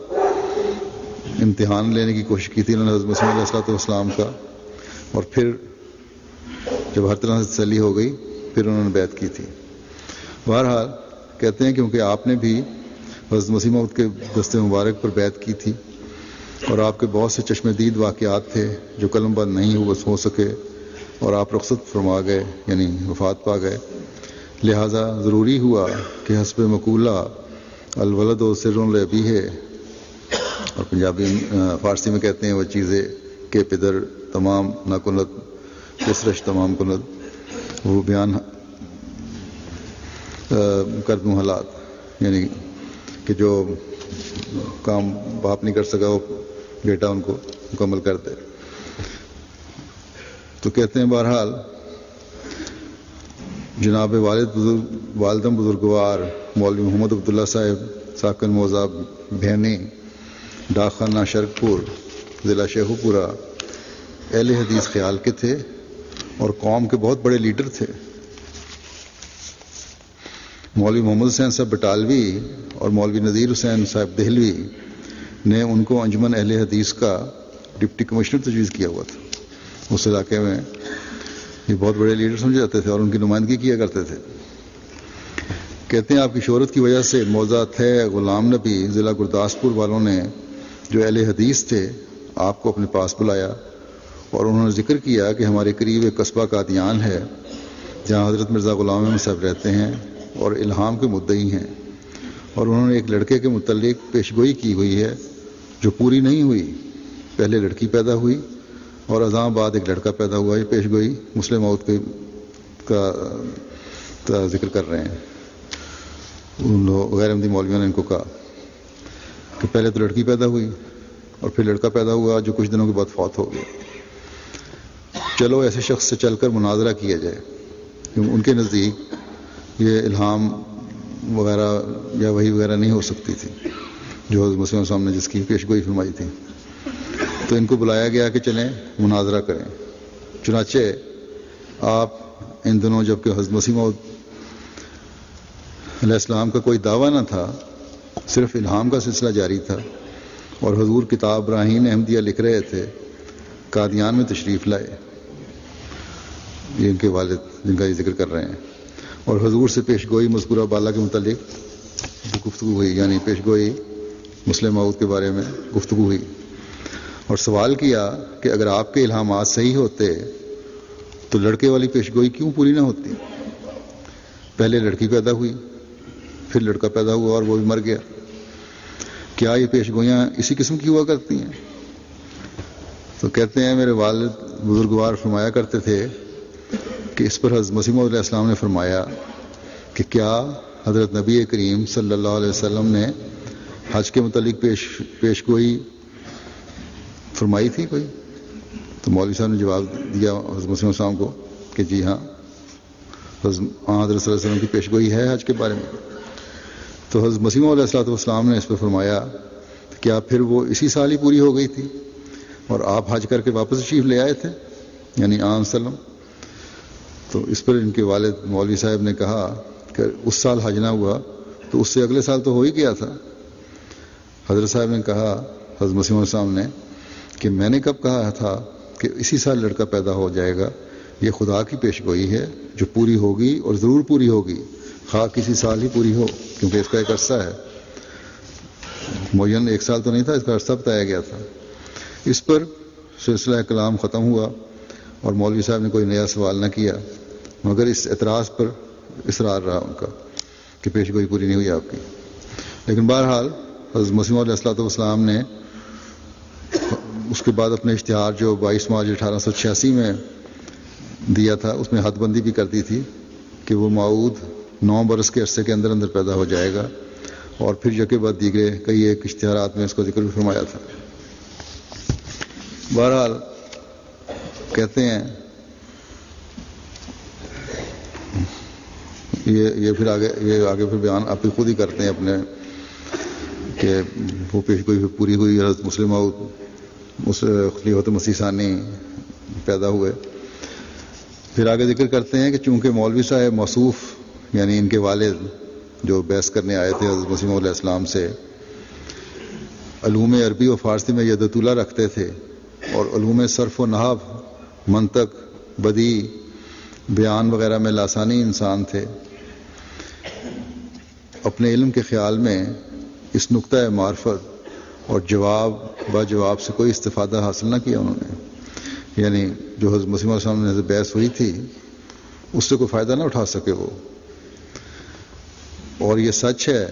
امتحان لینے کی کوشش کی تھی انہوں نے حضرت مسیح علیہ الصلوۃ والسلام کا، اور پھر جب ہر طرح سے تسلی ہو گئی پھر انہوں نے بیعت کی تھی۔ بہرحال کہتے ہیں کیونکہ آپ نے بھی حضرت مسیح موعود کے دست مبارک پر بیعت کی تھی، اور آپ کے بہت سے چشم دید واقعات تھے جو قلم بند نہیں ہو سکے، اور آپ رخصت فرما گئے یعنی وفات پا گئے، لہذا ضروری ہوا کہ حسب مقولہ الولد و سر لابیہ، اور پنجابی فارسی میں کہتے ہیں وہ چیزیں کہ پدر تمام نہ کنت کسرش تمام کنت، وہ بیان کر دوں حالات، یعنی کہ جو کام باپ نہیں کر سکا وہ بیٹا ان کو مکمل کر دے۔ تو کہتے ہیں بہرحال جناب والد بزرگ والدم بزرگوار مولوی محمد عبداللہ صاحب ساکن موضع بھینی ڈاک خانہ شرک پور ضلع شیخو پورہ اہل حدیث خیال کے تھے اور قوم کے بہت بڑے لیڈر تھے۔ مولوی محمد حسین صاحب بٹالوی اور مولوی نذیر حسین صاحب دہلوی نے ان کو انجمن اہل حدیث کا ڈپٹی کمشنر تجویز کیا ہوا تھا۔ اس علاقے میں یہ بہت بڑے لیڈر سمجھے جاتے تھے اور ان کی نمائندگی کیا کرتے تھے۔ کہتے ہیں آپ کی شہرت کی وجہ سے موضع تھے غلام نبی ضلع گرداسپور والوں نے جو اہل حدیث تھے آپ کو اپنے پاس بلایا، اور انہوں نے ذکر کیا کہ ہمارے قریب ایک قصبہ قادیان ہے جہاں حضرت مرزا غلام احمد صاحب رہتے ہیں اور الہام کے مدعی ہیں، اور انہوں نے ایک لڑکے کے متعلق پیشگوئی کی ہوئی ہے جو پوری نہیں ہوئی۔ پہلے لڑکی پیدا ہوئی اور ازاں بعد ایک لڑکا پیدا ہوا۔ یہ پیشگوئی مسلم موت کے کا ذکر کر رہے ہیں۔ ان لوگ غیر احمدی مولویوں نے ان کو کہا کہ پہلے تو لڑکی پیدا ہوئی اور پھر لڑکا پیدا ہوا جو کچھ دنوں کے بعد فوت ہو گیا، چلو ایسے شخص سے چل کر مناظرہ کیا جائے، کیونکہ ان کے نزدیک یہ الہام وغیرہ یا وحی وغیرہ نہیں ہو سکتی تھی جو حضرت مسیح موعود نے جس کی پیشگوئی فرمائی تھی۔ تو ان کو بلایا گیا کہ چلیں مناظرہ کریں۔ چنانچہ آپ ان دنوں جب کہ حضرت مسیح موعود علیہ السلام کا کوئی دعویٰ نہ تھا، صرف الہام کا سلسلہ جاری تھا، اور حضور کتاب براہین احمدیہ لکھ رہے تھے، قادیان میں تشریف لائے، یہ ان کے والد جن کا یہ ذکر کر رہے ہیں، اور حضور سے پیشگوئی مذکورہ بالا کے متعلق گفتگو ہوئی، یعنی پیشگوئی مسلم موعود کے بارے میں گفتگو ہوئی، اور سوال کیا کہ اگر آپ کے الہامات صحیح ہوتے تو لڑکے والی پیشگوئی کیوں پوری نہ ہوتی؟ پہلے لڑکی پیدا ہوئی، پھر لڑکا پیدا ہوا اور وہ بھی مر گیا، کیا یہ پیشگوئیاں اسی قسم کی ہوا کرتی ہیں؟ تو کہتے ہیں میرے والد بزرگوار فرمایا کرتے تھے کہ اس پر حضرت مسیح موعود علیہ السلام نے فرمایا کہ کیا حضرت نبی کریم صلی اللہ علیہ وسلم نے حج کے متعلق پیش پیشگوئی فرمائی تھی کوئی؟ تو مولوی صاحب نے جواب دیا حضرت مسیح موعود صاحب کو کہ جی ہاں، حضرت صلی اللہ علیہ وسلم کی پیشگوئی ہے حج کے بارے میں۔ تو حضرت مسیح موعود علیہ السلام نے اس پہ فرمایا کیا پھر وہ اسی سال ہی پوری ہو گئی تھی اور آپ حج کر کے واپس تشریف لے آئے تھے یعنی آن وسلم؟ تو اس پر ان کے والد مولوی صاحب نے کہا کہ اس سال حج نہ ہوا تو اس سے اگلے سال تو ہو ہی گیا تھا۔ حضرت صاحب نے کہا حضرت مسیح علیہ السلام نے کہ میں نے کب کہا تھا کہ اسی سال لڑکا پیدا ہو جائے گا؟ یہ خدا کی پیش گوئی ہے جو پوری ہوگی اور ضرور پوری ہوگی، خواہ کسی سال ہی پوری ہو، کیونکہ اس کا ایک عرصہ ہے، معین ایک سال تو نہیں تھا، اس کا عرصہ بتایا گیا تھا۔ اس پر سلسلہ کلام ختم ہوا اور مولوی صاحب نے کوئی نیا سوال نہ کیا، مگر اس اعتراض پر اصرار رہا ان کا کہ پیش گوئی پوری نہیں ہوئی آپ کی۔ لیکن بہرحال حضرت مسیح علیہ الصلوۃ والسلام نے اس کے بعد اپنے اشتہار جو بائیس مارچ اٹھارہ سو چھیاسی میں دیا تھا اس میں حد بندی بھی کر دی تھی کہ وہ ماؤد نو برس کے عرصے کے اندر اندر پیدا ہو جائے گا، اور پھر یکے بعد دیگرے کئی ایک اشتہارات میں اس کو ذکر بھی فرمایا تھا۔ بہرحال کہتے ہیں یہ یہ پھر آگے یہ آگے پھر بیان آپ خود ہی کرتے ہیں اپنے کہ وہ پیش گوئی پوری ہوئی، حضرت مسلم اس خلیفۃ مسیح ثانی پیدا ہوئے۔ پھر آگے ذکر کرتے ہیں کہ چونکہ مولوی صاحب موصوف یعنی ان کے والد جو بحث کرنے آئے تھے حضرت مسیح علیہ السلام سے، علوم عربی و فارسی میں یدۃ اللہ رکھتے تھے اور علوم صرف و نحو، منطق، بدیع، بیان وغیرہ میں لاسانی انسان تھے، اپنے علم کے خیال میں اس نقطۂ معرفت اور جواب با جواب سے کوئی استفادہ حاصل نہ کیا انہوں نے، یعنی جو حضرت مسیح علیہ السلام نے بحث ہوئی تھی اس سے کوئی فائدہ نہ اٹھا سکے وہ۔ اور یہ سچ ہے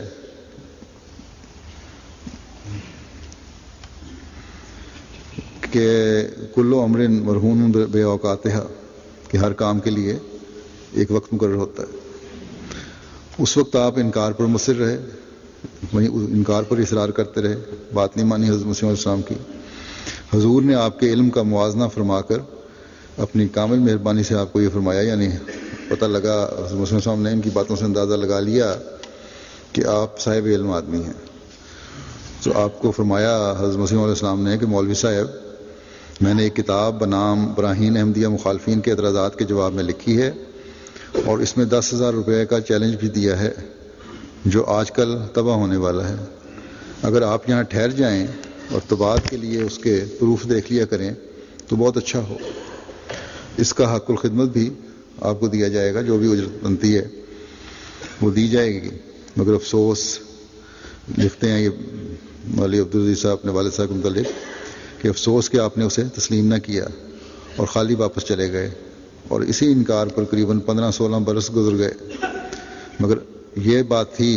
کہ کل امر مرہون بے اوقاتہ، کہ ہر کام کے لیے ایک وقت مقرر ہوتا ہے۔ اس وقت آپ انکار پر مصر رہے، وہیں انکار پر اصرار کرتے رہے، بات نہیں مانی حضرت مسیح علیہ السلام کی۔ حضور نے آپ کے علم کا موازنہ فرما کر اپنی کامل مہربانی سے آپ کو یہ فرمایا، یعنی پتہ لگا حضرت مسیح علیہ السلام نے ان کی باتوں سے اندازہ لگا لیا کہ آپ صاحب علم آدمی ہیں، تو آپ کو فرمایا حضرت مسیح علیہ السلام نے کہ مولوی صاحب میں نے ایک کتاب بنام براہین احمدیہ مخالفین کے اعتراضات کے جواب میں لکھی ہے اور اس میں دس ہزار روپے کا چیلنج بھی دیا ہے جو آج کل تباہ ہونے والا ہے۔ اگر آپ یہاں ٹھہر جائیں اور طباعت کے لیے اس کے پروف دیکھ لیا کریں تو بہت اچھا ہو۔ اس کا حق الخدمت بھی آپ کو دیا جائے گا، جو بھی اجرت بنتی ہے وہ دی جائے گی، مگر افسوس لکھتے ہیں یہ مولوی عبدالعزیز صاحب اپنے والد صاحب کے متعلق کہ افسوس کہ آپ نے اسے تسلیم نہ کیا اور خالی واپس چلے گئے، اور اسی انکار پر قریباً پندرہ سولہ برس گزر گئے۔ مگر یہ بات تھی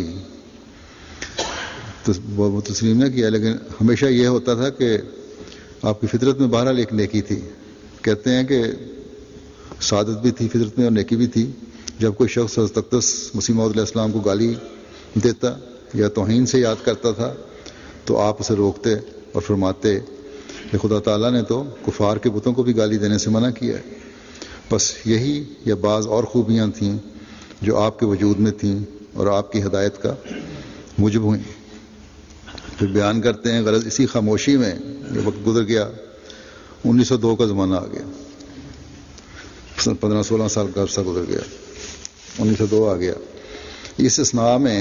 وہ تسلیم نہ کیا، لیکن ہمیشہ یہ ہوتا تھا کہ آپ کی فطرت میں بہرحال ایک نیکی تھی۔ کہتے ہیں کہ سعادت بھی تھی فطرت میں اور نیکی بھی تھی۔ جب کوئی شخص حضرت اقدس مسیح موعود علیہ السلام کو گالی دیتا یا توہین سے یاد کرتا تھا تو آپ اسے روکتے اور فرماتے کہ خدا تعالیٰ نے تو کفار کے بتوں کو بھی گالی دینے سے منع کیا ہے۔ بس یہی یا بعض اور خوبیاں تھیں جو آپ کے وجود میں تھیں اور آپ کی ہدایت کا موجب ہوئیں۔ پھر بیان کرتے ہیں غرض اسی خاموشی میں یہ وقت گزر گیا، انیس سو دو کا زمانہ آ گیا، پندرہ سولہ سال کا عرصہ گزر گیا، انیس سو دو آ گیا۔ اس اثناء میں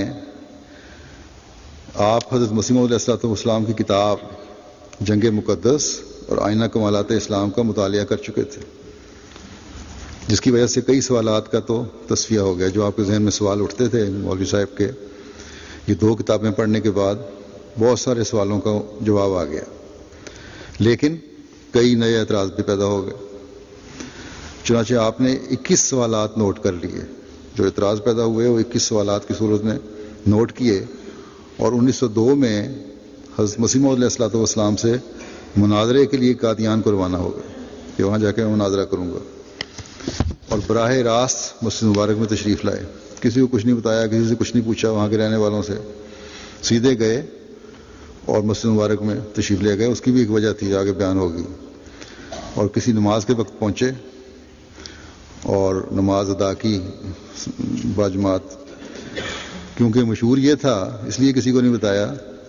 آپ حضرت مسیح علیہ الصلوۃ والسلام کی کتاب جنگ مقدس اور آئینہ کمالات اسلام کا مطالعہ کر چکے تھے، جس کی وجہ سے کئی سوالات کا تو تصفیہ ہو گیا۔ جو آپ کے ذہن میں سوال اٹھتے تھے مولوی صاحب کے، یہ دو کتابیں پڑھنے کے بعد بہت سارے سوالوں کا جواب آ گیا، لیکن کئی نئے اعتراض بھی پیدا ہو گئے۔ چنانچہ آپ نے اکیس سوالات نوٹ کر لیے، جو اعتراض پیدا ہوئے وہ اکیس سوالات کی صورت میں نوٹ کیے، اور انیس سو دو میں حضرت مسیح موعود علیہ الصلوۃ والسلام سے مناظرے کے لیے قادیان کو روانہ ہو گئے کہ وہاں جا کے میں مناظرہ کروں گا، اور براہ راست مسجد مبارک میں تشریف لائے۔ کسی کو کچھ نہیں بتایا، کسی سے کچھ نہیں پوچھا، وہاں کے رہنے والوں سے سیدھے گئے اور مسجد مبارک میں تشریف لے گئے۔ اس کی بھی ایک وجہ تھی، آگے بیان ہوگی۔ اور کسی نماز کے وقت پہنچے اور نماز ادا کی باجماعت، کیونکہ مشہور یہ تھا، اس لیے کسی کو نہیں بتایا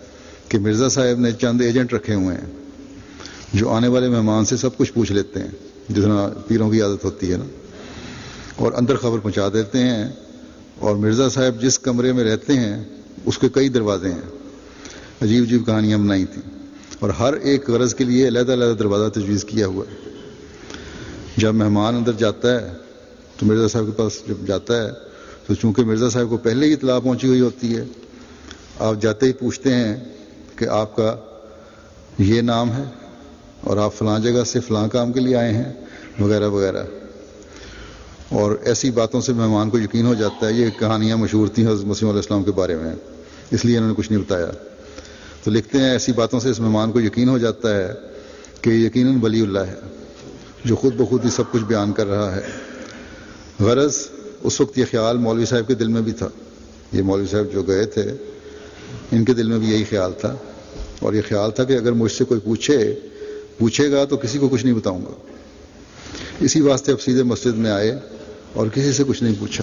کہ مرزا صاحب نے چند ایجنٹ رکھے ہوئے ہیں جو آنے والے مہمان سے سب کچھ پوچھ لیتے ہیں، جس طرح پیروں کی عادت ہوتی ہے نا، اور اندر خبر پہنچا دیتے ہیں. اور مرزا صاحب جس کمرے میں رہتے ہیں اس کے کئی دروازے ہیں. عجیب عجیب کہانیاں بنائی تھیں، اور ہر ایک غرض کے لیے علیحدہ علیحدہ دروازہ تجویز کیا ہوا ہے. جب مہمان اندر جاتا ہے تو مرزا صاحب کے پاس جب جاتا ہے تو چونکہ مرزا صاحب کو پہلے ہی اطلاع پہنچی ہوئی ہوتی ہے، آپ جاتے ہی پوچھتے ہیں کہ آپ کا یہ نام ہے اور آپ فلاں جگہ سے فلاں کام کے لیے آئے ہیں وغیرہ وغیرہ. اور ایسی باتوں سے مہمان کو یقین ہو جاتا ہے. یہ کہانیاں مشہور تھیں حضرت مسیح علیہ السلام کے بارے میں، اس لیے انہوں نے کچھ نہیں بتایا. تو لکھتے ہیں ایسی باتوں سے اس مہمان کو یقین ہو جاتا ہے کہ یقیناً ولی اللہ ہے جو خود بخود ہی سب کچھ بیان کر رہا ہے. غرض اس وقت یہ خیال مولوی صاحب کے دل میں بھی تھا. یہ مولوی صاحب جو گئے تھے ان کے دل میں بھی یہی خیال تھا، اور یہ خیال تھا کہ اگر مجھ سے کوئی پوچھے پوچھے گا تو کسی کو کچھ نہیں بتاؤں گا. اسی واسطے اب سیدھے مسجد میں آئے اور کسی سے کچھ نہیں پوچھا.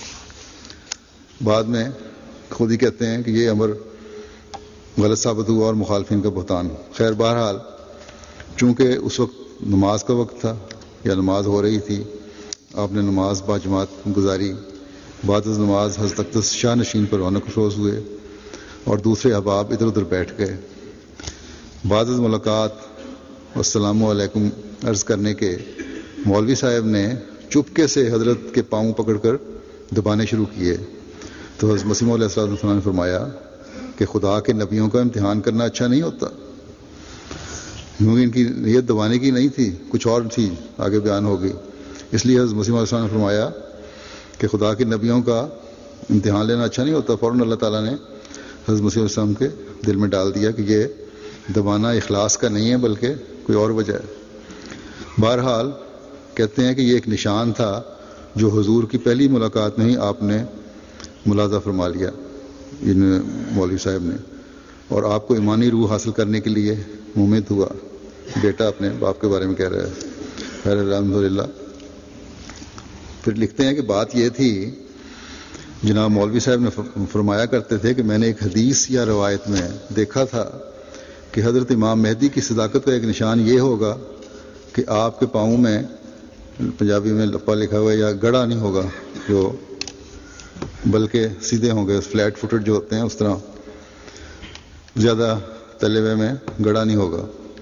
بعد میں خود ہی کہتے ہیں کہ یہ امر غلط ثابت ہوا اور مخالفین کا بہتان. خیر بہرحال چونکہ اس وقت نماز کا وقت تھا یا نماز ہو رہی تھی، آپ نے نماز با جماعت گزاری. بعد از نماز حضرت اقدس شاہ نشین پر رونق افروز ہوئے اور دوسرے احباب ادھر ادھر بیٹھ گئے. بعد از ملاقات السلام علیکم عرض کرنے کے مولوی صاحب نے چپکے سے حضرت کے پاؤں پکڑ کر دبانے شروع کیے. تو حضرت مسیح علیہ السلام نے فرمایا کہ خدا کے نبیوں کا امتحان کرنا اچھا نہیں ہوتا. کیونکہ ان کی نیت دبانے کی نہیں تھی، کچھ اور تھی، آگے بیان ہوگی. اس لیے حضرت مسیح علیہ السلام نے فرمایا کہ خدا کے نبیوں کا امتحان لینا اچھا نہیں ہوتا. فوراً اللہ تعالیٰ نے حضرت مسیح علیہ السلام کے دل میں ڈال دیا کہ یہ دبانا اخلاص کا نہیں ہے بلکہ کوئی اور وجہ ہے. بہرحال کہتے ہیں کہ یہ ایک نشان تھا جو حضور کی پہلی ملاقات میں ہی آپ نے ملاحظہ فرما لیا ان مولوی صاحب نے، اور آپ کو ایمانی روح حاصل کرنے کے لیے ممد ہوا. بیٹا اپنے باپ کے بارے میں کہہ رہا ہے. خیر الحمد للہ. پھر لکھتے ہیں کہ بات یہ تھی، جناب مولوی صاحب نے فرمایا کرتے تھے کہ میں نے ایک حدیث یا روایت میں دیکھا تھا کہ حضرت امام مہدی کی صداقت کا ایک نشان یہ ہوگا کہ آپ کے پاؤں میں، پنجابی میں لپا لکھا ہوا ہے، یا گڑا نہیں ہوگا جو، بلکہ سیدھے ہوں گے، فلیٹ فوٹڈ جو ہوتے ہیں اس طرح، زیادہ تلے ہوئے میں گڑا نہیں ہوگا.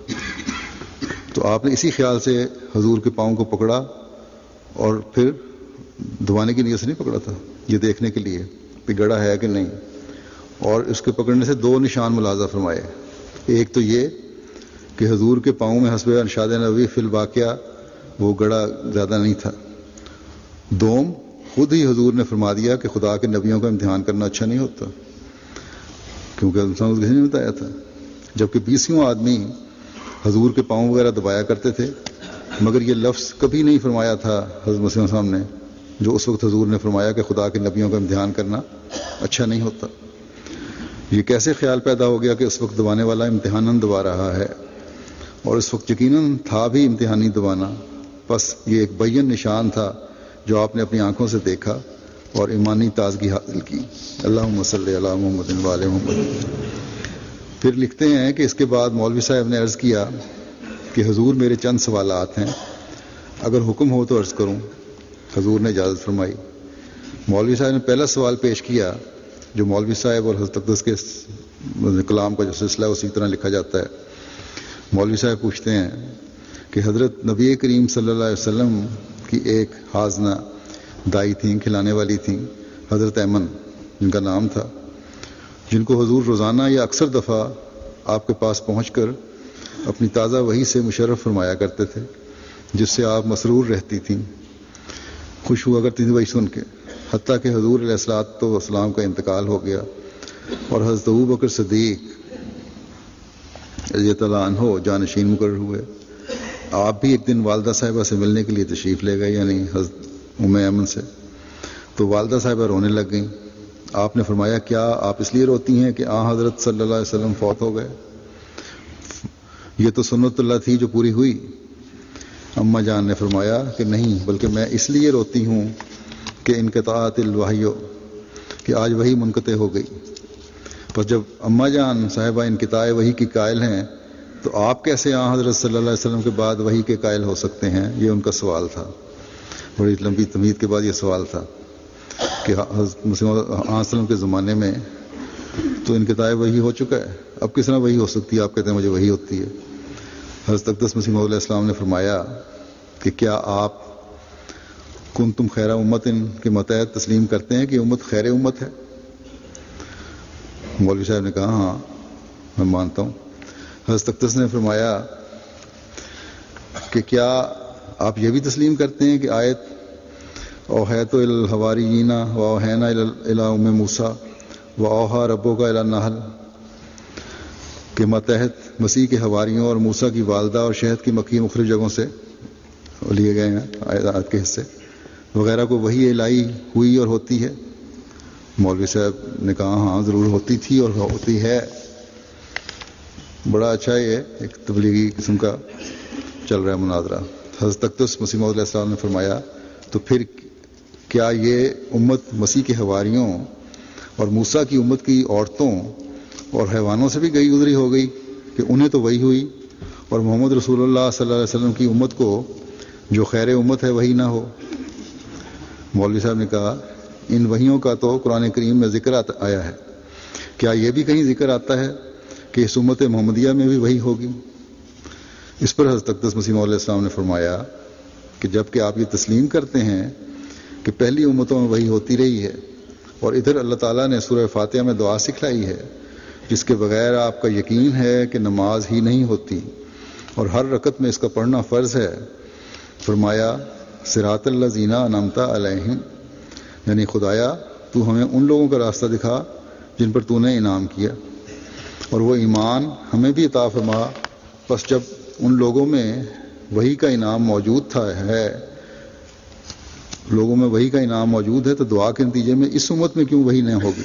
تو آپ نے اسی خیال سے حضور کے پاؤں کو پکڑا اور پھر دبانے کی نیت سے نہیں پکڑا تھا، یہ دیکھنے کے لیے کہ گڑا ہے کہ نہیں. اور اس کے پکڑنے سے دو نشان ملاحظہ فرمائے. ایک تو یہ کہ حضور کے پاؤں میں حسب ارشاد نبوی فی الواقعہ وہ گڑا زیادہ نہیں تھا. دوم، خود ہی حضور نے فرما دیا کہ خدا کے نبیوں کا امتحان کرنا اچھا نہیں ہوتا، کیونکہ انسان کو کسی نے بتایا تھا. جبکہ بیسیوں آدمی حضور کے پاؤں وغیرہ دبایا کرتے تھے، مگر یہ لفظ کبھی نہیں فرمایا تھا حضرت مسیح علیہ السلام نے جو اس وقت حضور نے فرمایا کہ خدا کے نبیوں کا امتحان کرنا اچھا نہیں ہوتا. یہ کیسے خیال پیدا ہو گیا کہ اس وقت دبانے والا امتحاناً دبا رہا ہے، اور اس وقت یقیناً تھا بھی امتحانی دبانا. بس یہ ایک بیان نشان تھا جو آپ نے اپنی آنکھوں سے دیکھا اور ایمانی تازگی حاصل کی. اللہم صلی علی محمد و علی محمد. پھر لکھتے ہیں کہ اس کے بعد مولوی صاحب نے عرض کیا کہ حضور میرے چند سوالات ہیں، اگر حکم ہو تو عرض کروں. حضور نے اجازت فرمائی. مولوی صاحب نے پہلا سوال پیش کیا جو مولوی صاحب اور حضرت اقدس کے کلام کا جو سلسلہ ہے اسی طرح لکھا جاتا ہے. مولوی صاحب پوچھتے ہیں کہ حضرت نبی کریم صلی اللہ علیہ وسلم کی ایک حاضنہ دائی تھیں، کھلانے والی تھیں، حضرت ایمن جن کا نام تھا، جن کو حضور روزانہ یا اکثر دفعہ آپ کے پاس پہنچ کر اپنی تازہ وحی سے مشرف فرمایا کرتے تھے، جس سے آپ مسرور رہتی تھیں، خوش ہوا کرتی تھیں وہی سن کے. حتیٰ کہ حضور علیہ الصلوۃ والسلام کا انتقال ہو گیا اور حضرت ابوبکر صدیق رضی اللہ عنہ جانشین مقرر ہوئے. آپ بھی ایک دن والدہ صاحبہ سے ملنے کے لیے تشریف لے گئے، یعنی حضرت ام ایمن سے. تو والدہ صاحبہ رونے لگ گئیں. آپ نے فرمایا کیا آپ اس لیے روتی ہیں کہ آن حضرت صلی اللہ علیہ وسلم فوت ہو گئے؟ یہ تو سنت اللہ تھی جو پوری ہوئی. اماں جان نے فرمایا کہ نہیں، بلکہ میں اس لیے روتی ہوں کہ انقطاعت الوحی، کہ آج وہی منقطع ہو گئی. پس جب اماں جان صاحبہ انقطاع وحی کی قائل ہیں تو آپ کیسے آن حضرت صلی اللہ علیہ وسلم کے بعد وحی کے قائل ہو سکتے ہیں؟ یہ ان کا سوال تھا. بڑی لمبی تمہید کے بعد یہ سوال تھا کہ حضرت مسیح آن صلی اللہ علیہ وسلم کے زمانے میں تو انقطاع وحی ہو چکا ہے، اب کس طرح وحی ہو سکتی ہے؟ آپ کہتے ہیں مجھے وحی ہوتی ہے. حضرت اقدس مسیح علیہ السلام نے فرمایا کہ کیا آپ کنتم خیر امت کے متحد تسلیم کرتے ہیں کہ امت خیر امت ہے؟ مولوی صاحب نے کہا ہاں میں مانتا ہوں. حضرت اقدس نے فرمایا کہ کیا آپ یہ بھی تسلیم کرتے ہیں کہ آیت اوحیت الحواریین و اوحینا الی ام موسیٰ و اوحا ربک الی النحل کے ماتحت مسیح کے حواریوں اور موسیٰ کی والدہ اور شہد کی مکھی مختلف جگہوں سے لیے گئے ہیں آیات کے حصے وغیرہ کو وحی الہی ہوئی اور ہوتی ہے؟ مولوی صاحب نے کہا ہاں ضرور ہوتی تھی اور ہوتی ہے. بڑا اچھا یہ ایک تبلیغی قسم کا چل رہا ہے مناظرہ. حضرت اقدس مسیح علیہ السلام نے فرمایا تو پھر کیا یہ امت مسیح کے حواریوں اور موسیٰ کی امت کی عورتوں اور حیوانوں سے بھی گئی گزری ہو گئی کہ انہیں تو وہی ہوئی اور محمد رسول اللہ صلی اللہ علیہ وسلم کی امت کو جو خیر امت ہے وہی نہ ہو؟ مولوی صاحب نے کہا ان وحیوں کا تو قرآن کریم میں ذکر آیا ہے، کیا یہ بھی کہیں ذکر آتا ہے کہ اس امت محمدیہ میں بھی وہی ہوگی؟ اس پر حضرت اقدس مسیح علیہ السلام نے فرمایا کہ جب کہ آپ یہ تسلیم کرتے ہیں کہ پہلی امتوں میں وہی ہوتی رہی ہے اور ادھر اللہ تعالیٰ نے سورہ فاتحہ میں دعا سکھلائی ہے جس کے بغیر آپ کا یقین ہے کہ نماز ہی نہیں ہوتی اور ہر رکعت میں اس کا پڑھنا فرض ہے، فرمایا صراط الذین انعمت علیہم، یعنی خدایا تو ہمیں ان لوگوں کا راستہ دکھا جن پر تو نے انعام کیا اور وہ ایمان ہمیں بھی عطا فرما. بس جب ان لوگوں میں وہی کا انعام موجود تھا ہے لوگوں میں وہی کا انعام موجود ہے تو دعا کے نتیجے میں اس امت میں کیوں وہی نہیں ہوگی؟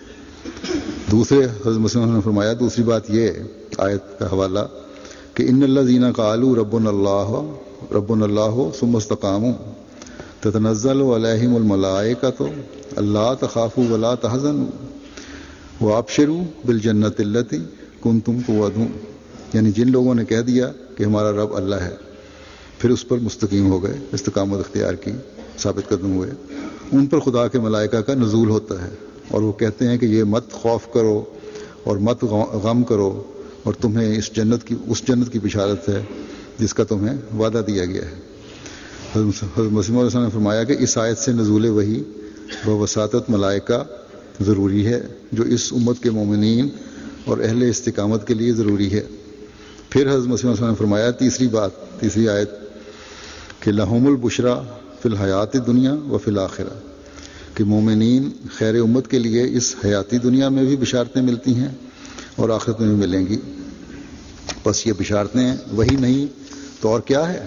دوسرے حضرت مسیح نے فرمایا دوسری بات یہ آیت کا حوالہ کہ ان الذین قالوا ربنا اللہ ربنا اللہ ثم استقاموا تتنزل علیہم الملائکۃ الا تخافوا ولا تحزنوا وابشروا بالجنۃ التی کنتم توعدون، یعنی جن لوگوں نے کہہ دیا کہ ہمارا رب اللہ ہے پھر اس پر مستقیم ہو گئے، استقامت اختیار کی، ثابت قدم ہوئے، ان پر خدا کے ملائکہ کا نزول ہوتا ہے اور وہ کہتے ہیں کہ یہ مت خوف کرو اور مت غم کرو اور تمہیں اس جنت کی اس جنت کی بشارت ہے جس کا تمہیں وعدہ دیا گیا ہے. حضرت مسیح علیہ السلام نے فرمایا کہ اس آیت سے نزول وحی و وساطت ملائکہ ضروری ہے جو اس امت کے مومنین اور اہل استقامت کے لیے ضروری ہے. پھر حضرت مسیح علیہ السلام نے فرمایا تیسری بات تیسری آیت کہ لہم البشرا فی الحیات دنیا و فی الآخرہ، کہ مومنین خیر امت کے لیے اس حیاتی دنیا میں بھی بشارتیں ملتی ہیں اور آخرت میں بھی ملیں گی. بس یہ بشارتیں وہی نہیں تو اور کیا ہے؟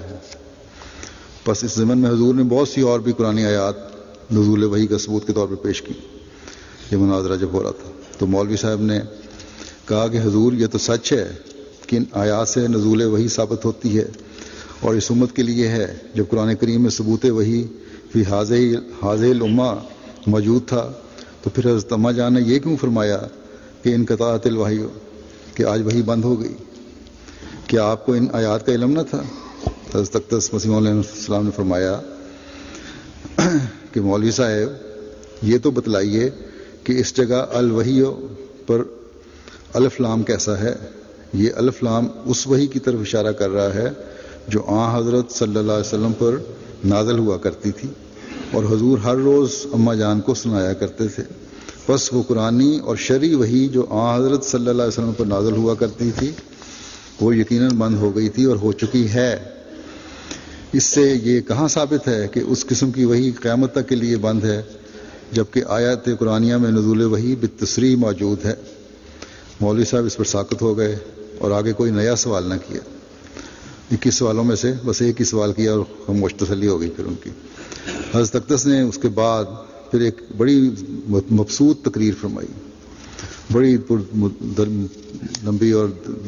بس اس زمن میں حضور نے بہت سی اور بھی قرآن آیات نزول وحی کا ثبوت کے طور پر پیش کی. یہ مناظرہ جب ہو رہا تھا تو مولوی صاحب نے کہا کہ حضور یہ تو سچ ہے کہ ان آیات سے نزول وحی ثابت ہوتی ہے اور اس امت کے لیے ہے. جب قرآن کریم میں ثبوت وحی فی حاضہ الامہ موجود تھا تو پھر حضرت اماں جان نے یہ کیوں فرمایا کہ انقطاعت الوحی کہ آج وحی بند ہو گئی؟ کیا آپ کو ان آیات کا علم نہ تھا؟ حضرت اقدس مسیح علیہ السلام نے فرمایا کہ مولوی صاحب یہ تو بتلائیے کہ اس جگہ الوحی پر الف لام کیسا ہے؟ یہ الف لام اس وحی کی طرف اشارہ کر رہا ہے جو آن حضرت صلی اللہ علیہ وسلم پر نازل ہوا کرتی تھی اور حضور ہر روز اماں جان کو سنایا کرتے تھے. بس وہ قرآنی اور شرعی وحی جو آن حضرت صلی اللہ علیہ وسلم پر نازل ہوا کرتی تھی وہ یقیناً بند ہو گئی تھی اور ہو چکی ہے. اس سے یہ کہاں ثابت ہے کہ اس قسم کی وحی قیامت تک کے لیے بند ہے جبکہ آیات قرآنیہ میں نزول وحی بالتصریح موجود ہے؟ مولوی صاحب اس پر ساکت ہو گئے اور آگے کوئی نیا سوال نہ کیا. اکیس سوالوں میں سے بس ایک ہی سوال کیا اور خاموش تسلی ہو گئی پھر ان کی. حضرت اقدس نے اس کے بعد پھر ایک بڑی مبسوط تقریر فرمائی، بڑی لمبی اور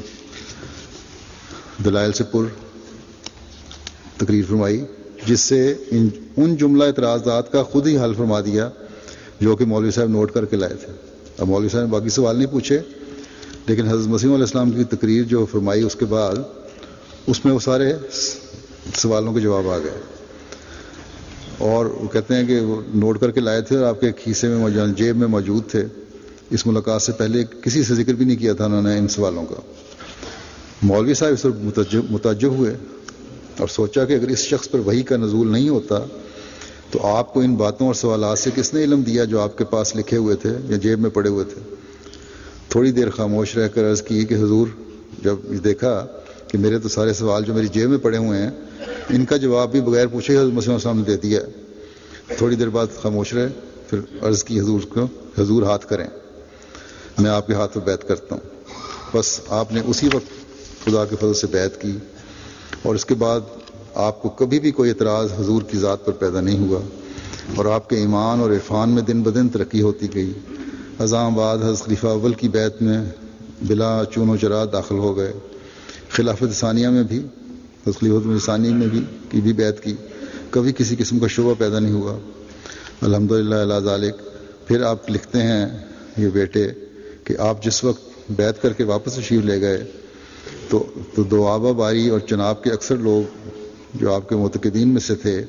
دلائل سے پر تقریر فرمائی جس سے ان ان جملہ اعتراضات کا خود ہی حل فرما دیا جو کہ مولوی صاحب نوٹ کر کے لائے تھے. اب مولوی صاحب نے باقی سوال نہیں پوچھے، لیکن حضرت مسیح علیہ السلام کی تقریر جو فرمائی اس کے بعد اس میں وہ سارے سوالوں کے جواب آ گئے، اور وہ کہتے ہیں کہ وہ نوٹ کر کے لائے تھے اور آپ کے کھیسے میں موجود جیب میں موجود تھے. اس ملاقات سے پہلے کسی سے ذکر بھی نہیں کیا تھا انہوں نے ان سوالوں کا. مولوی صاحب اس پر متعجب متعجب ہوئے اور سوچا کہ اگر اس شخص پر وحی کا نزول نہیں ہوتا تو آپ کو ان باتوں اور سوالات سے کس نے علم دیا جو آپ کے پاس لکھے ہوئے تھے یا جیب میں پڑے ہوئے تھے. تھوڑی دیر خاموش رہ کر عرض کی کہ حضور جب دیکھا کہ میرے تو سارے سوال جو میری جیب میں پڑے ہوئے ہیں ان کا جواب بھی بغیر پوچھے حضرت مسیح علیہ السلام نے دے دیا. تھوڑی دیر بعد خاموش رہے، پھر عرض کی حضور کو حضور ہاتھ کریں، میں آپ کے ہاتھ پہ بیعت کرتا ہوں. بس آپ نے اسی وقت خدا کے فضل سے بیعت کی اور اس کے بعد آپ کو کبھی بھی کوئی اعتراض حضور کی ذات پر پیدا نہیں ہوا اور آپ کے ایمان اور عرفان میں دن بدن ترقی ہوتی گئی. ازاں بعد حضرت خلیفہ اول کی بیعت میں بلا چون و چرا داخل ہو گئے. خلافت ثانیہ میں بھی حضرت خلیفۃ ثانی میں بھی کی بھی بیعت کی، کبھی کسی قسم کا شبہ پیدا نہیں ہوا. الحمدللہ علی ذالک. پھر آپ لکھتے ہیں یہ بیٹے کہ آپ جس وقت بیعت کر کے واپس تشریف لے گئے تو تو دوآبہ باری اور چناب کے اکثر لوگ جو آپ کے معتقدین میں سے تھے،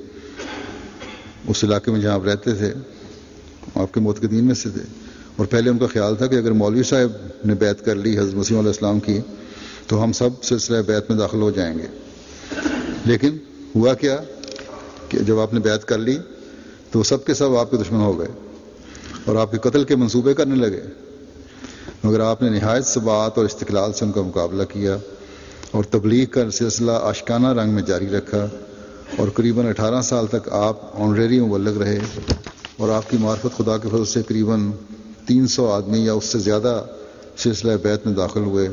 اس علاقے میں جہاں آپ رہتے تھے آپ کے معتقدین میں سے تھے، اور پہلے ان کا خیال تھا کہ اگر مولوی صاحب نے بیعت کر لی حضرت مسیح علیہ السلام کی تو ہم سب سلسلہ بیعت میں داخل ہو جائیں گے. لیکن ہوا کیا کہ جب آپ نے بیعت کر لی تو سب کے سب آپ کے دشمن ہو گئے اور آپ کے قتل کے منصوبے کرنے لگے، مگر آپ نے نہایت ثبات اور استقلال سے ان کا مقابلہ کیا اور تبلیغ کا سلسلہ عاشقانہ رنگ میں جاری رکھا، اور قریباً اٹھارہ سال تک آپ آنریری مبلغ رہے، اور آپ کی معرفت خدا کے فضل سے قریباً تین سو آدمی یا اس سے زیادہ سلسلہ بیعت میں داخل ہوئے.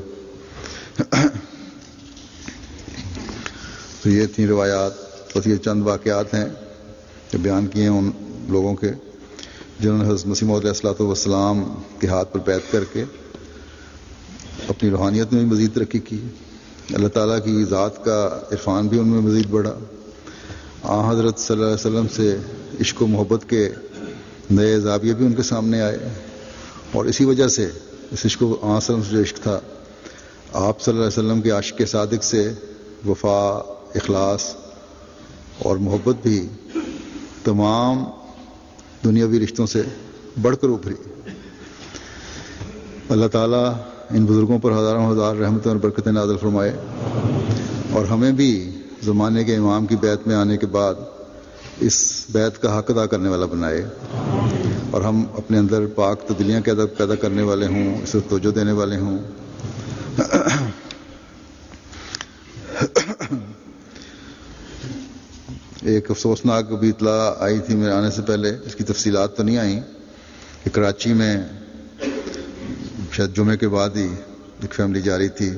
تو یہ تھیں روایات، بس یہ چند واقعات ہیں جو بیان کیے ہیں ان لوگوں کے جنہوں نے حضرت مسیح موعود علیہ الصلوۃ والسلام کے ہاتھ پر بیعت کر کے اپنی روحانیت میں بھی مزید ترقی کی. اللہ تعالیٰ کی ذات کا عرفان بھی ان میں مزید بڑھا. آن حضرت صلی اللہ علیہ وسلم سے عشق و محبت کے نئے زاویے بھی ان کے سامنے آئے، اور اسی وجہ سے اس عشق و آن صلی اللہ علیہ وسلم سے جو عشق تھا، آپ صلی اللہ علیہ وسلم کے عاشق صادق سے وفا، اخلاص اور محبت بھی تمام دنیاوی رشتوں سے بڑھ کر ابھری. اللہ تعالیٰ ان بزرگوں پر ہزاروں ہزار رحمتیں اور برکتیں نازل فرمائے، اور ہمیں بھی زمانے کے امام کی بیعت میں آنے کے بعد اس بیعت کا حق ادا کرنے والا بنائے، اور ہم اپنے اندر پاک تبدیلیاں پیدا کرنے والے ہوں، اسے توجہ دینے والے ہوں. ایک افسوسناک بھی اطلاع آئی تھی میرے آنے سے پہلے، اس کی تفصیلات تو نہیں آئیں، کہ کراچی میں شاید جمعے کے بعد ہی ایک فیملی جا رہی تھی،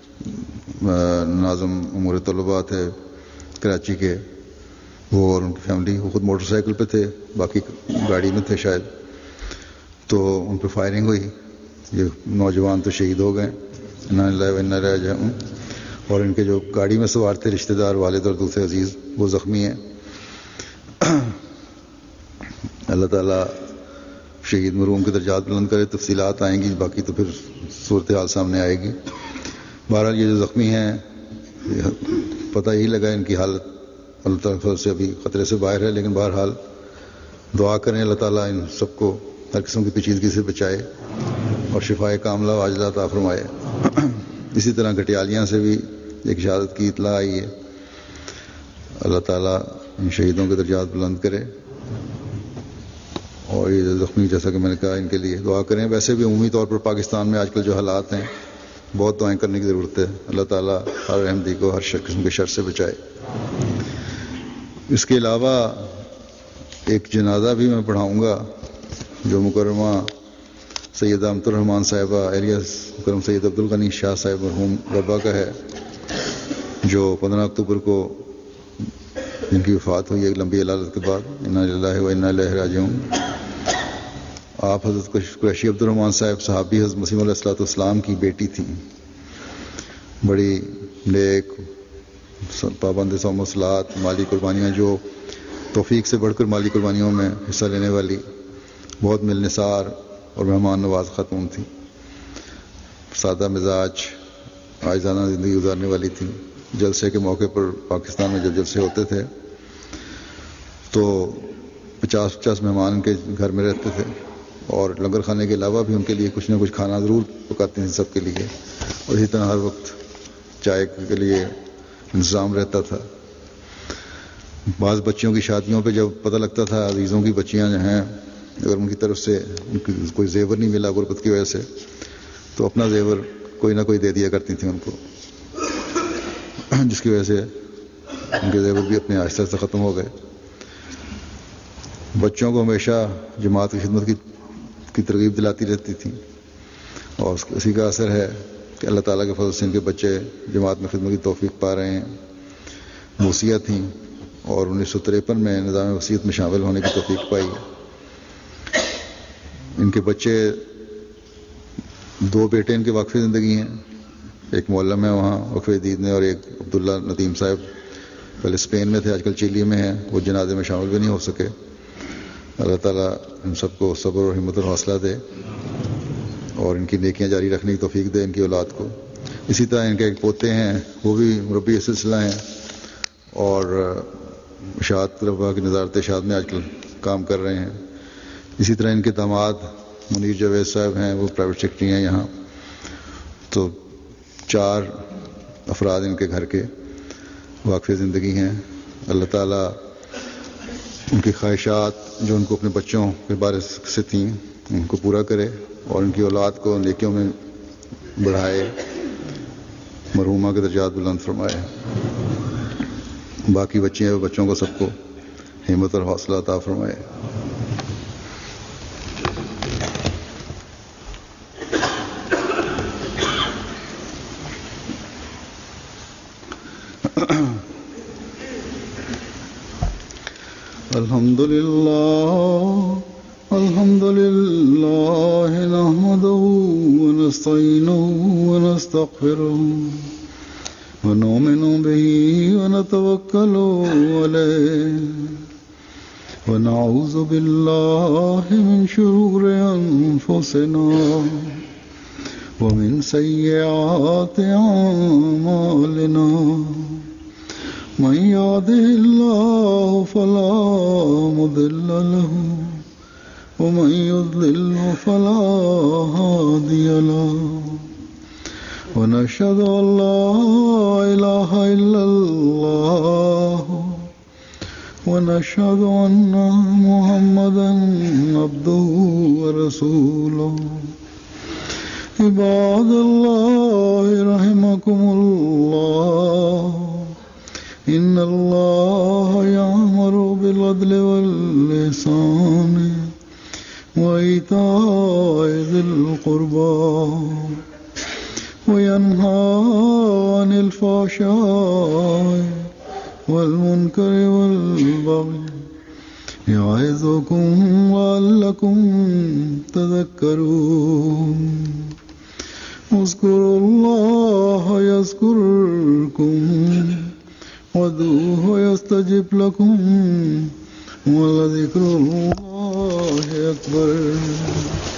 ناظم امور طلباء تھے کراچی کے، وہ اور ان کی فیملی، وہ خود موٹر سائیکل پہ تھے، باقی گاڑی میں تھے شاید، تو ان پہ فائرنگ ہوئی. یہ نوجوان تو شہید ہو گئے، انا للہ و انا الیہ راجعون، اور ان کے جو گاڑی میں سوار تھے رشتہ دار، والد اور دوسرے عزیز، وہ زخمی ہیں. اللہ تعالیٰ شہید مرحوم کے درجات بلند کرے. تفصیلات آئیں گی، باقی تو پھر صورتحال سامنے آئے گی. بہرحال یہ جو زخمی ہیں پتہ یہی لگا ان کی حالت اللہ تعالیٰ سے ابھی خطرے سے باہر ہے، لیکن بہرحال دعا کریں اللہ تعالیٰ ان سب کو ہر قسم کی پیچیدگی سے بچائے اور شفائے کاملہ و عاجلہ عطا فرمائے. اسی طرح گھٹیالیاں سے بھی ایک شہادت کی اطلاع آئی ہے. اللہ تعالیٰ ان شہیدوں کے درجات بلند کرے، اور یہ زخمی جیسا کہ میں نے کہا ان کے لیے دعا کریں. ویسے بھی عمومی طور پر پاکستان میں آج کل جو حالات ہیں بہت دعائیں کرنے کی ضرورت ہے. اللہ تعالیٰ ہر احمدی کو ہر قسم کے شر سے بچائے. اس کے علاوہ ایک جنازہ بھی میں پڑھاؤں گا جو مکرمہ سیدہ امت الرحمان صاحبہ ایلیاس مکرم سید عبدالغنی شاہ صاحب مرحوم ربا کا ہے، جو پندرہ اکتوبر کو جن کی وفات ہوئی ایک لمبی علالت کے بعد. انا للہ و انا الیہ راجعون. آپ حضرت قریشی عبد الرحمان صاحب صحابی حضرت مسیح علیہ الصلوۃ والسلام کی بیٹی تھیں، بڑی نیک، پابند صوم و صلات، مالی قربانیاں جو توفیق سے بڑھ کر مالی قربانیوں میں حصہ لینے والی، بہت ملنسار اور مہمان نواز خاتون تھیں. سادہ مزاج، عاجزانہ زندگی گزارنے والی تھیں. جلسے کے موقع پر پاکستان میں جب جلسے ہوتے تھے تو پچاس پچاس مہمان ان کے گھر میں رہتے تھے، اور لنگر کھانے کے علاوہ بھی ان کے لیے کچھ نہ کچھ کھانا ضرور پکاتی تھیں سب کے لیے. اور اسی طرح ہر وقت چائے کے لیے انتظام رہتا تھا. بعض بچیوں کی شادیوں پہ جب پتہ لگتا تھا عزیزوں کی بچیاں جو ہیں اگر ان کی طرف سے ان کی کوئی زیور نہیں ملا غربت کی وجہ سے تو اپنا زیور کوئی نہ کوئی دے دیا کرتی تھیں ان کو، جس کی وجہ سے ان کے زیور بھی اپنے آہستہ آہستہ ختم ہو گئے. بچوں کو ہمیشہ جماعت کی خدمت کی کی ترغیب دلاتی رہتی تھیں، اور اسی کا اثر ہے کہ اللہ تعالیٰ کے فضل سے ان کے بچے جماعت میں خدمت کی توفیق پا رہے ہیں. موسیہ تھیں اور انیس سو تریپن میں نظام وصیت میں شامل ہونے کی توفیق پائی. ان کے بچے دو بیٹے ان کے واقف زندگی ہیں، ایک معلم ہے وہاں وقف جدید میں، اور ایک عبداللہ ندیم صاحب پہلے اسپین میں تھے، آج کل چلی میں ہیں. وہ جنازے میں شامل بھی نہیں ہو سکے. اللہ تعالیٰ ان سب کو صبر اور ہمت اور حوصلہ دے اور ان کی نیکیاں جاری رکھنے کی توفیق دے ان کی اولاد کو. اسی طرح ان کے ایک پوتے ہیں وہ بھی مربی سلسلہ ہیں اور اشاعت طلباء کی نظارت اشاعت میں آج کل کام کر رہے ہیں. اسی طرح ان کے داماد منیر جاوید صاحب ہیں، وہ پرائیویٹ سیکرٹری ہیں یہاں. تو چار افراد ان کے گھر کے واقف زندگی ہیں. اللہ تعالیٰ ان کی خواہشات جو ان کو اپنے بچوں کے بارے سے تھیں ان کو پورا کرے اور ان کی اولاد کو نیکیوں میں بڑھائے، مرحومہ کے درجات بلند فرمائے. باقی بچے ہیں بچوں کو سب کو ہمت اور حوصلہ عطا فرمائے. الحمد للہ الحمد للہ نحمده ونستعینه ونستغفره ونؤمن به ونتوکل علیہ ونعوذ باللہ من شرور انفسنا ومن سیئات اعمالنا من يهده الله فلا مضل له ومن يضلل فلا هادي له ونشهد أن لا إله إلا الله ونشهد أن محمدا عبده ورسوله. عباد الله رحمكم الله، إن الله يأمر بالعدل والإحسان وإيتاء ذي القربى وينهى عن الفحشاء والمنكر والبغي يعظكم لعلكم تذكرون. اذكروا الله يذكركم وادعوه يستجب لكم ولذكر الله أكبر.